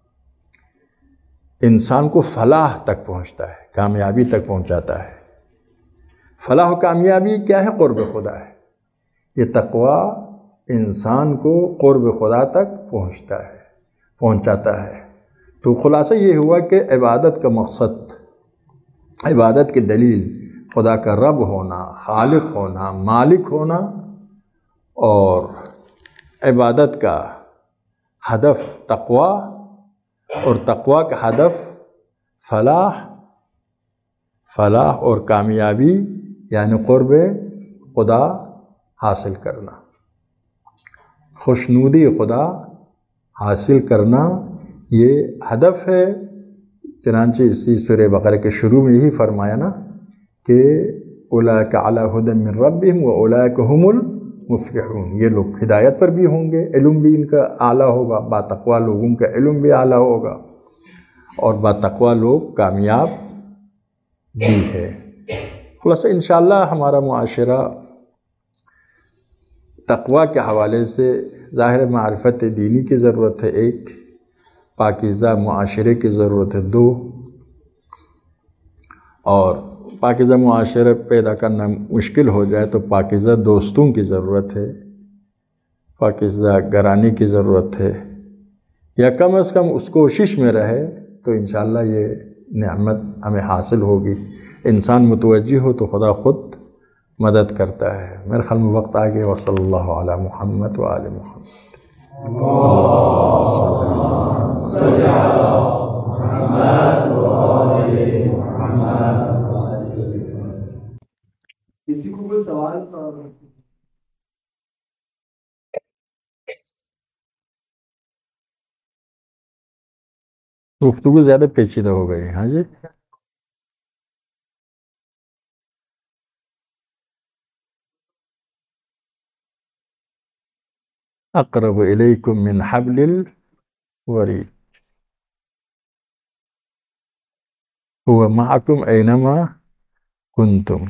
انسان کو فلاح تک پہنچتا ہے، کامیابی تک پہنچاتا ہے۔ فلاح و کامیابی کیا ہے؟ قرب خدا ہے۔ یہ تقوی انسان کو قرب خدا تک پہنچتا ہے، پہنچاتا ہے۔ تو خلاصہ یہ ہوا کہ عبادت کا مقصد، عبادت کی دلیل خدا کا رب ہونا، خالق ہونا، مالک ہونا، اور عبادت کا ہدف تقوی، اور تقوی کا ہدف فلاح، فلاح اور کامیابی یعنی قرب خدا حاصل کرنا، خوشنودی خدا حاصل کرنا، یہ ہدف ہے۔ چنانچہ اسی سورہ بقرہ کے شروع میں یہی فرمایا نا کہ اولئک علی ھدی من ربہم واولئک ھم المفلحون۔ یہ لوگ ہدایت پر بھی ہوں گے، علم بھی ان کا اعلیٰ ہوگا، باتقوی لوگوں کا علم بھی اعلیٰ ہوگا، اور باتقوی لوگ کامیاب بھی ہے۔ خلاصہ انشاءاللہ ہمارا معاشرہ تقوی کے حوالے سے ظاہر معرفت دینی کی ضرورت ہے ایک، پاکیزہ معاشرے کی ضرورت ہے دو، اور پاکیزہ معاشرہ پیدا کرنا مشکل ہو جائے تو پاکیزہ دوستوں کی ضرورت ہے۔ پاکیزہ گرانی کی ضرورت ہے، یا کم از کم اس کوشش میں رہے تو انشاءاللہ یہ نعمت ہمیں حاصل ہوگی۔ انسان متوجہ ہو تو خدا خود مدد کرتا ہے۔ میرے خیال میں وقت آ گیا۔ وصلی اللہ علی محمد و آل محمد۔ کسی کو کوئی سوال؟ گفتگو زیادہ پیچیدہ ہو گئی۔ ہاں جی، اقرب الیکم من حبل الورید هو معکم اینما کنتم۔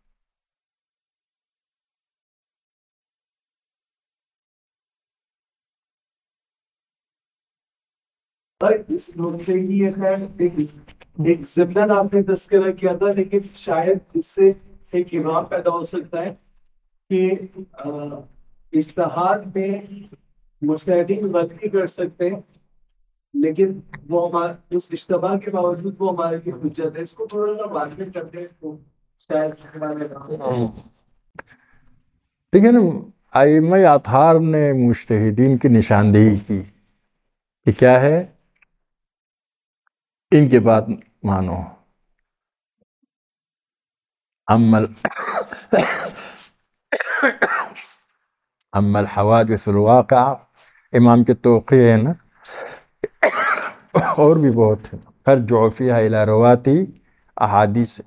اس نقطے کی یہ خیر ایک ایک ضمن آپ نے تذکرہ کیا تھا، لیکن شاید اس سے ایک امام پیدا ہو سکتا ہے کہ اجتہاد میں مجتہدین غلطی کر سکتے ہیں، لیکن وہ ہمارے اس اشتباہ کے باوجود وہ ہمارے لیے حجت ہے۔ اس کو تھوڑا سا بعد میں کرتے ہیں تو شاید ہمارے دیکھیں نا، ائمہ اطہار نے مجتہدین کی نشاندہی کی کہ کیا ہے، ان کے بات مانو۔ اما اما الحوادث الواقع، امام کے توقیع ہے نا، اور بھی بہت ہیں، فرجعوا فیہا الی رواتی احادیث۔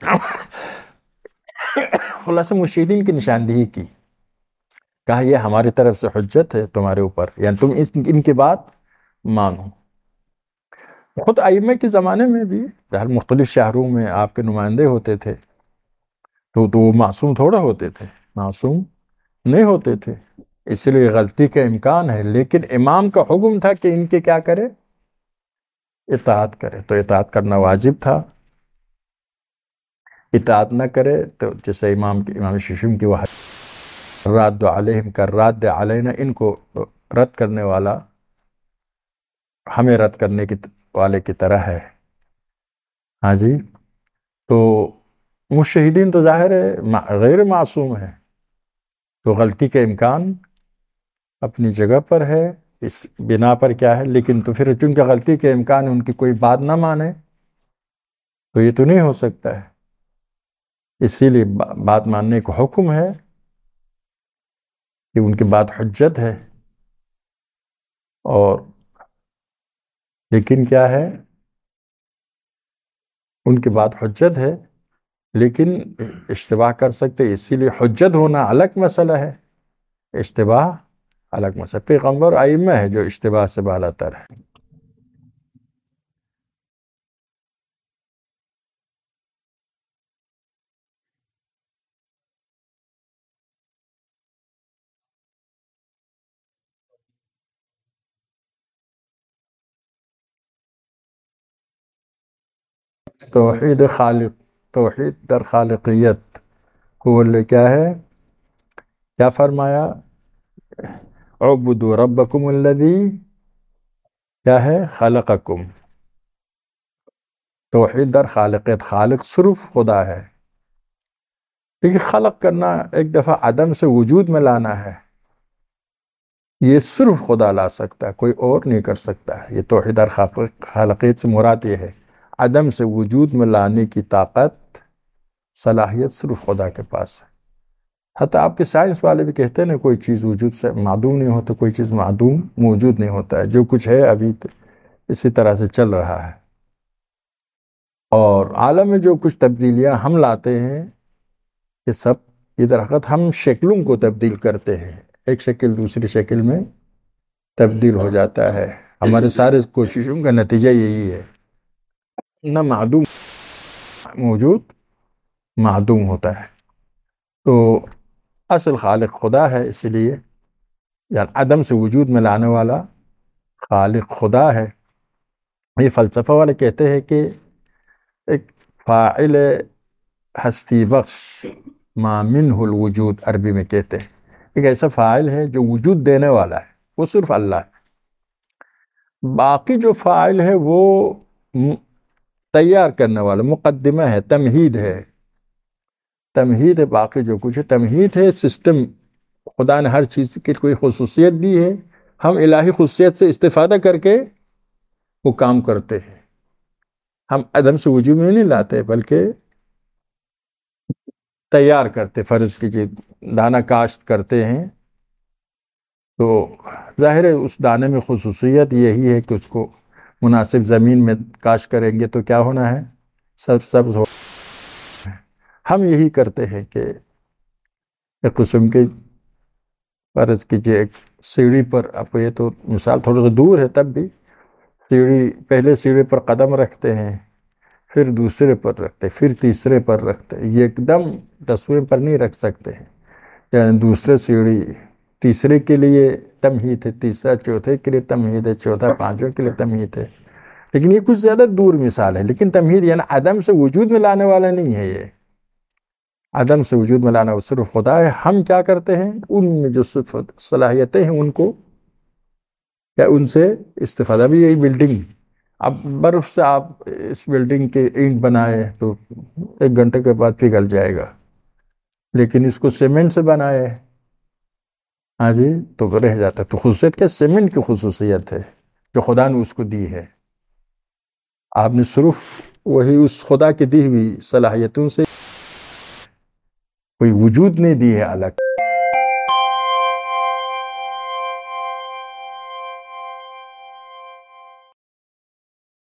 خلاصہ مجتہدین کی نشاندہی کی، کہا یہ ہماری طرف سے حجت ہے تمہارے اوپر، یعنی تم اس ان کے بات مانو۔ خود ائمہ کے زمانے میں بھی مختلف شہروں میں آپ کے نمائندے ہوتے تھے، تو تو وہ معصوم تھوڑا ہوتے تھے، معصوم نہیں ہوتے تھے، اس لیے غلطی کا امکان ہے، لیکن امام کا حکم تھا کہ ان کے کیا کرے، اطاعت کرے، تو اطاعت کرنا واجب تھا۔ اطاعت نہ کرے تو جیسے امام کی امام ششم کی وہ راد علیہم کا راد علینا، ان کو رد کرنے والا ہمیں رد کرنے کی والے کی طرح ہے۔ ہاں جی، تو مجتہدین تو ظاہر ہے غیر معصوم ہے، تو غلطی کا امکان اپنی جگہ پر ہے، اس بنا پر کیا ہے، لیکن تو پھر چونکہ غلطی کے امکان ہے، ان کی کوئی بات نہ مانے تو یہ تو نہیں ہو سکتا ہے، اسی لیے بات ماننے کو حکم ہے کہ ان کی بات حجت ہے۔ اور لیکن کیا ہے، ان کی بات حجت ہے لیکن اشتباہ کر سکتے، اسی لیے حجت ہونا الگ مسئلہ ہے، اشتباہ الگ مسئلہ۔ پیغمبر ائمہ ہے جو اشتباہ سے بالا تر ہے۔ توحید خالق، توحید در خالقیت کو اللي کیا ہے، کیا فرمایا، اعبدوا ربکم الذی کیا ہے خلقکم۔ توحید در خالقیت، خالق صرف خدا ہے، لیکن خلق کرنا ایک دفعہ عدم سے وجود میں لانا ہے، یہ صرف خدا لا سکتا ہے، کوئی اور نہیں کر سکتا ہے۔ یہ توحید در خالقیت سے مراد یہ ہے، عدم سے وجود میں لانے کی طاقت، صلاحیت صرف خدا کے پاس ہے۔ حتیٰ آپ کے سائنس والے بھی کہتے ہیں نا، کوئی چیز وجود سے معدوم نہیں ہوتا، کوئی چیز معدوم موجود نہیں ہوتا ہے، جو کچھ ہے ابھی اسی طرح سے چل رہا ہے۔ اور عالم میں جو کچھ تبدیلیاں ہم لاتے ہیں، یہ سب یہ درخت ہم شکلوں کو تبدیل کرتے ہیں، ایک شکل دوسری شکل میں تبدیل ہو جاتا ہے، ہمارے سارے کوششوں کا نتیجہ یہی ہے، نہ معدوم موجود معدوم ہوتا ہے۔ تو اصل خالق خدا ہے، اس لیے یعنی عدم سے وجود میں لانے والا خالق خدا ہے۔ یہ فلسفہ والے کہتے ہیں کہ ایک فاعل ہستی بخش ما منہ الوجود، عربی میں کہتے ہیں ایک ایسا فاعل ہے جو وجود دینے والا ہے، وہ صرف اللہ ہے۔ باقی جو فاعل ہے وہ تیار کرنے والا، مقدمہ ہے، تمہید ہے، تمہید ہے۔ باقی جو کچھ ہے تمہید ہے، سسٹم۔ خدا نے ہر چیز کی کوئی خصوصیت دی ہے، ہم الہی خصوصیت سے استفادہ کر کے وہ کام کرتے ہیں۔ ہم عدم سے وجود میں نہیں لاتے بلکہ تیار کرتے۔ فرض کیجیے دانہ کاشت کرتے ہیں تو ظاہر ہے اس دانے میں خصوصیت یہی ہے کہ اس کو مناسب زمین میں کاشت کریں گے تو کیا ہونا ہے؟ سب سبز ہو۔ ہم یہی کرتے ہیں کہ ایک قسم کے فرض کیجیے ایک سیڑھی پر، اب یہ تو مثال تھوڑا سا دور ہے، تب بھی سیڑھی، پہلے سیڑھی پر قدم رکھتے ہیں، پھر دوسرے پر رکھتے، پھر تیسرے پر رکھتے، یہ ایک دم تصویر پر نہیں رکھ سکتے ہیں۔ یعنی دوسرے سیڑھی تیسرے کے لیے تمہید ہے، تیسرا چوتھے کے لیے تمہید ہے، چوتھا پانچویں کے لیے تمہید ہے۔ لیکن یہ کچھ زیادہ دور مثال ہے، لیکن تمہید یعنی عدم سے وجود میں لانے والا نہیں ہے۔ یہ عدم سے وجود میں لانا وہ صرف خدا ہے۔ ہم کیا کرتے ہیں؟ ان میں جو صفت صلاحیتیں ہیں ان کو، یا ان سے استفادہ بھی۔ یہی بلڈنگ، اب برف سے آپ اس بلڈنگ کے اینٹ بنائے تو ایک گھنٹے کے بعد پگھل جائے گا، لیکن اس کو سیمنٹ سے بنائے ہاں جی تو رہ جاتا ہے۔ تو خصوصیت کیا؟ سیمنٹ کی خصوصیت ہے جو خدا نے اس کو دی ہے۔ آپ نے صرف وہی اس خدا کی دی ہوئی صلاحیتوں سے کوئی وجود نہیں دی ہے الگ۔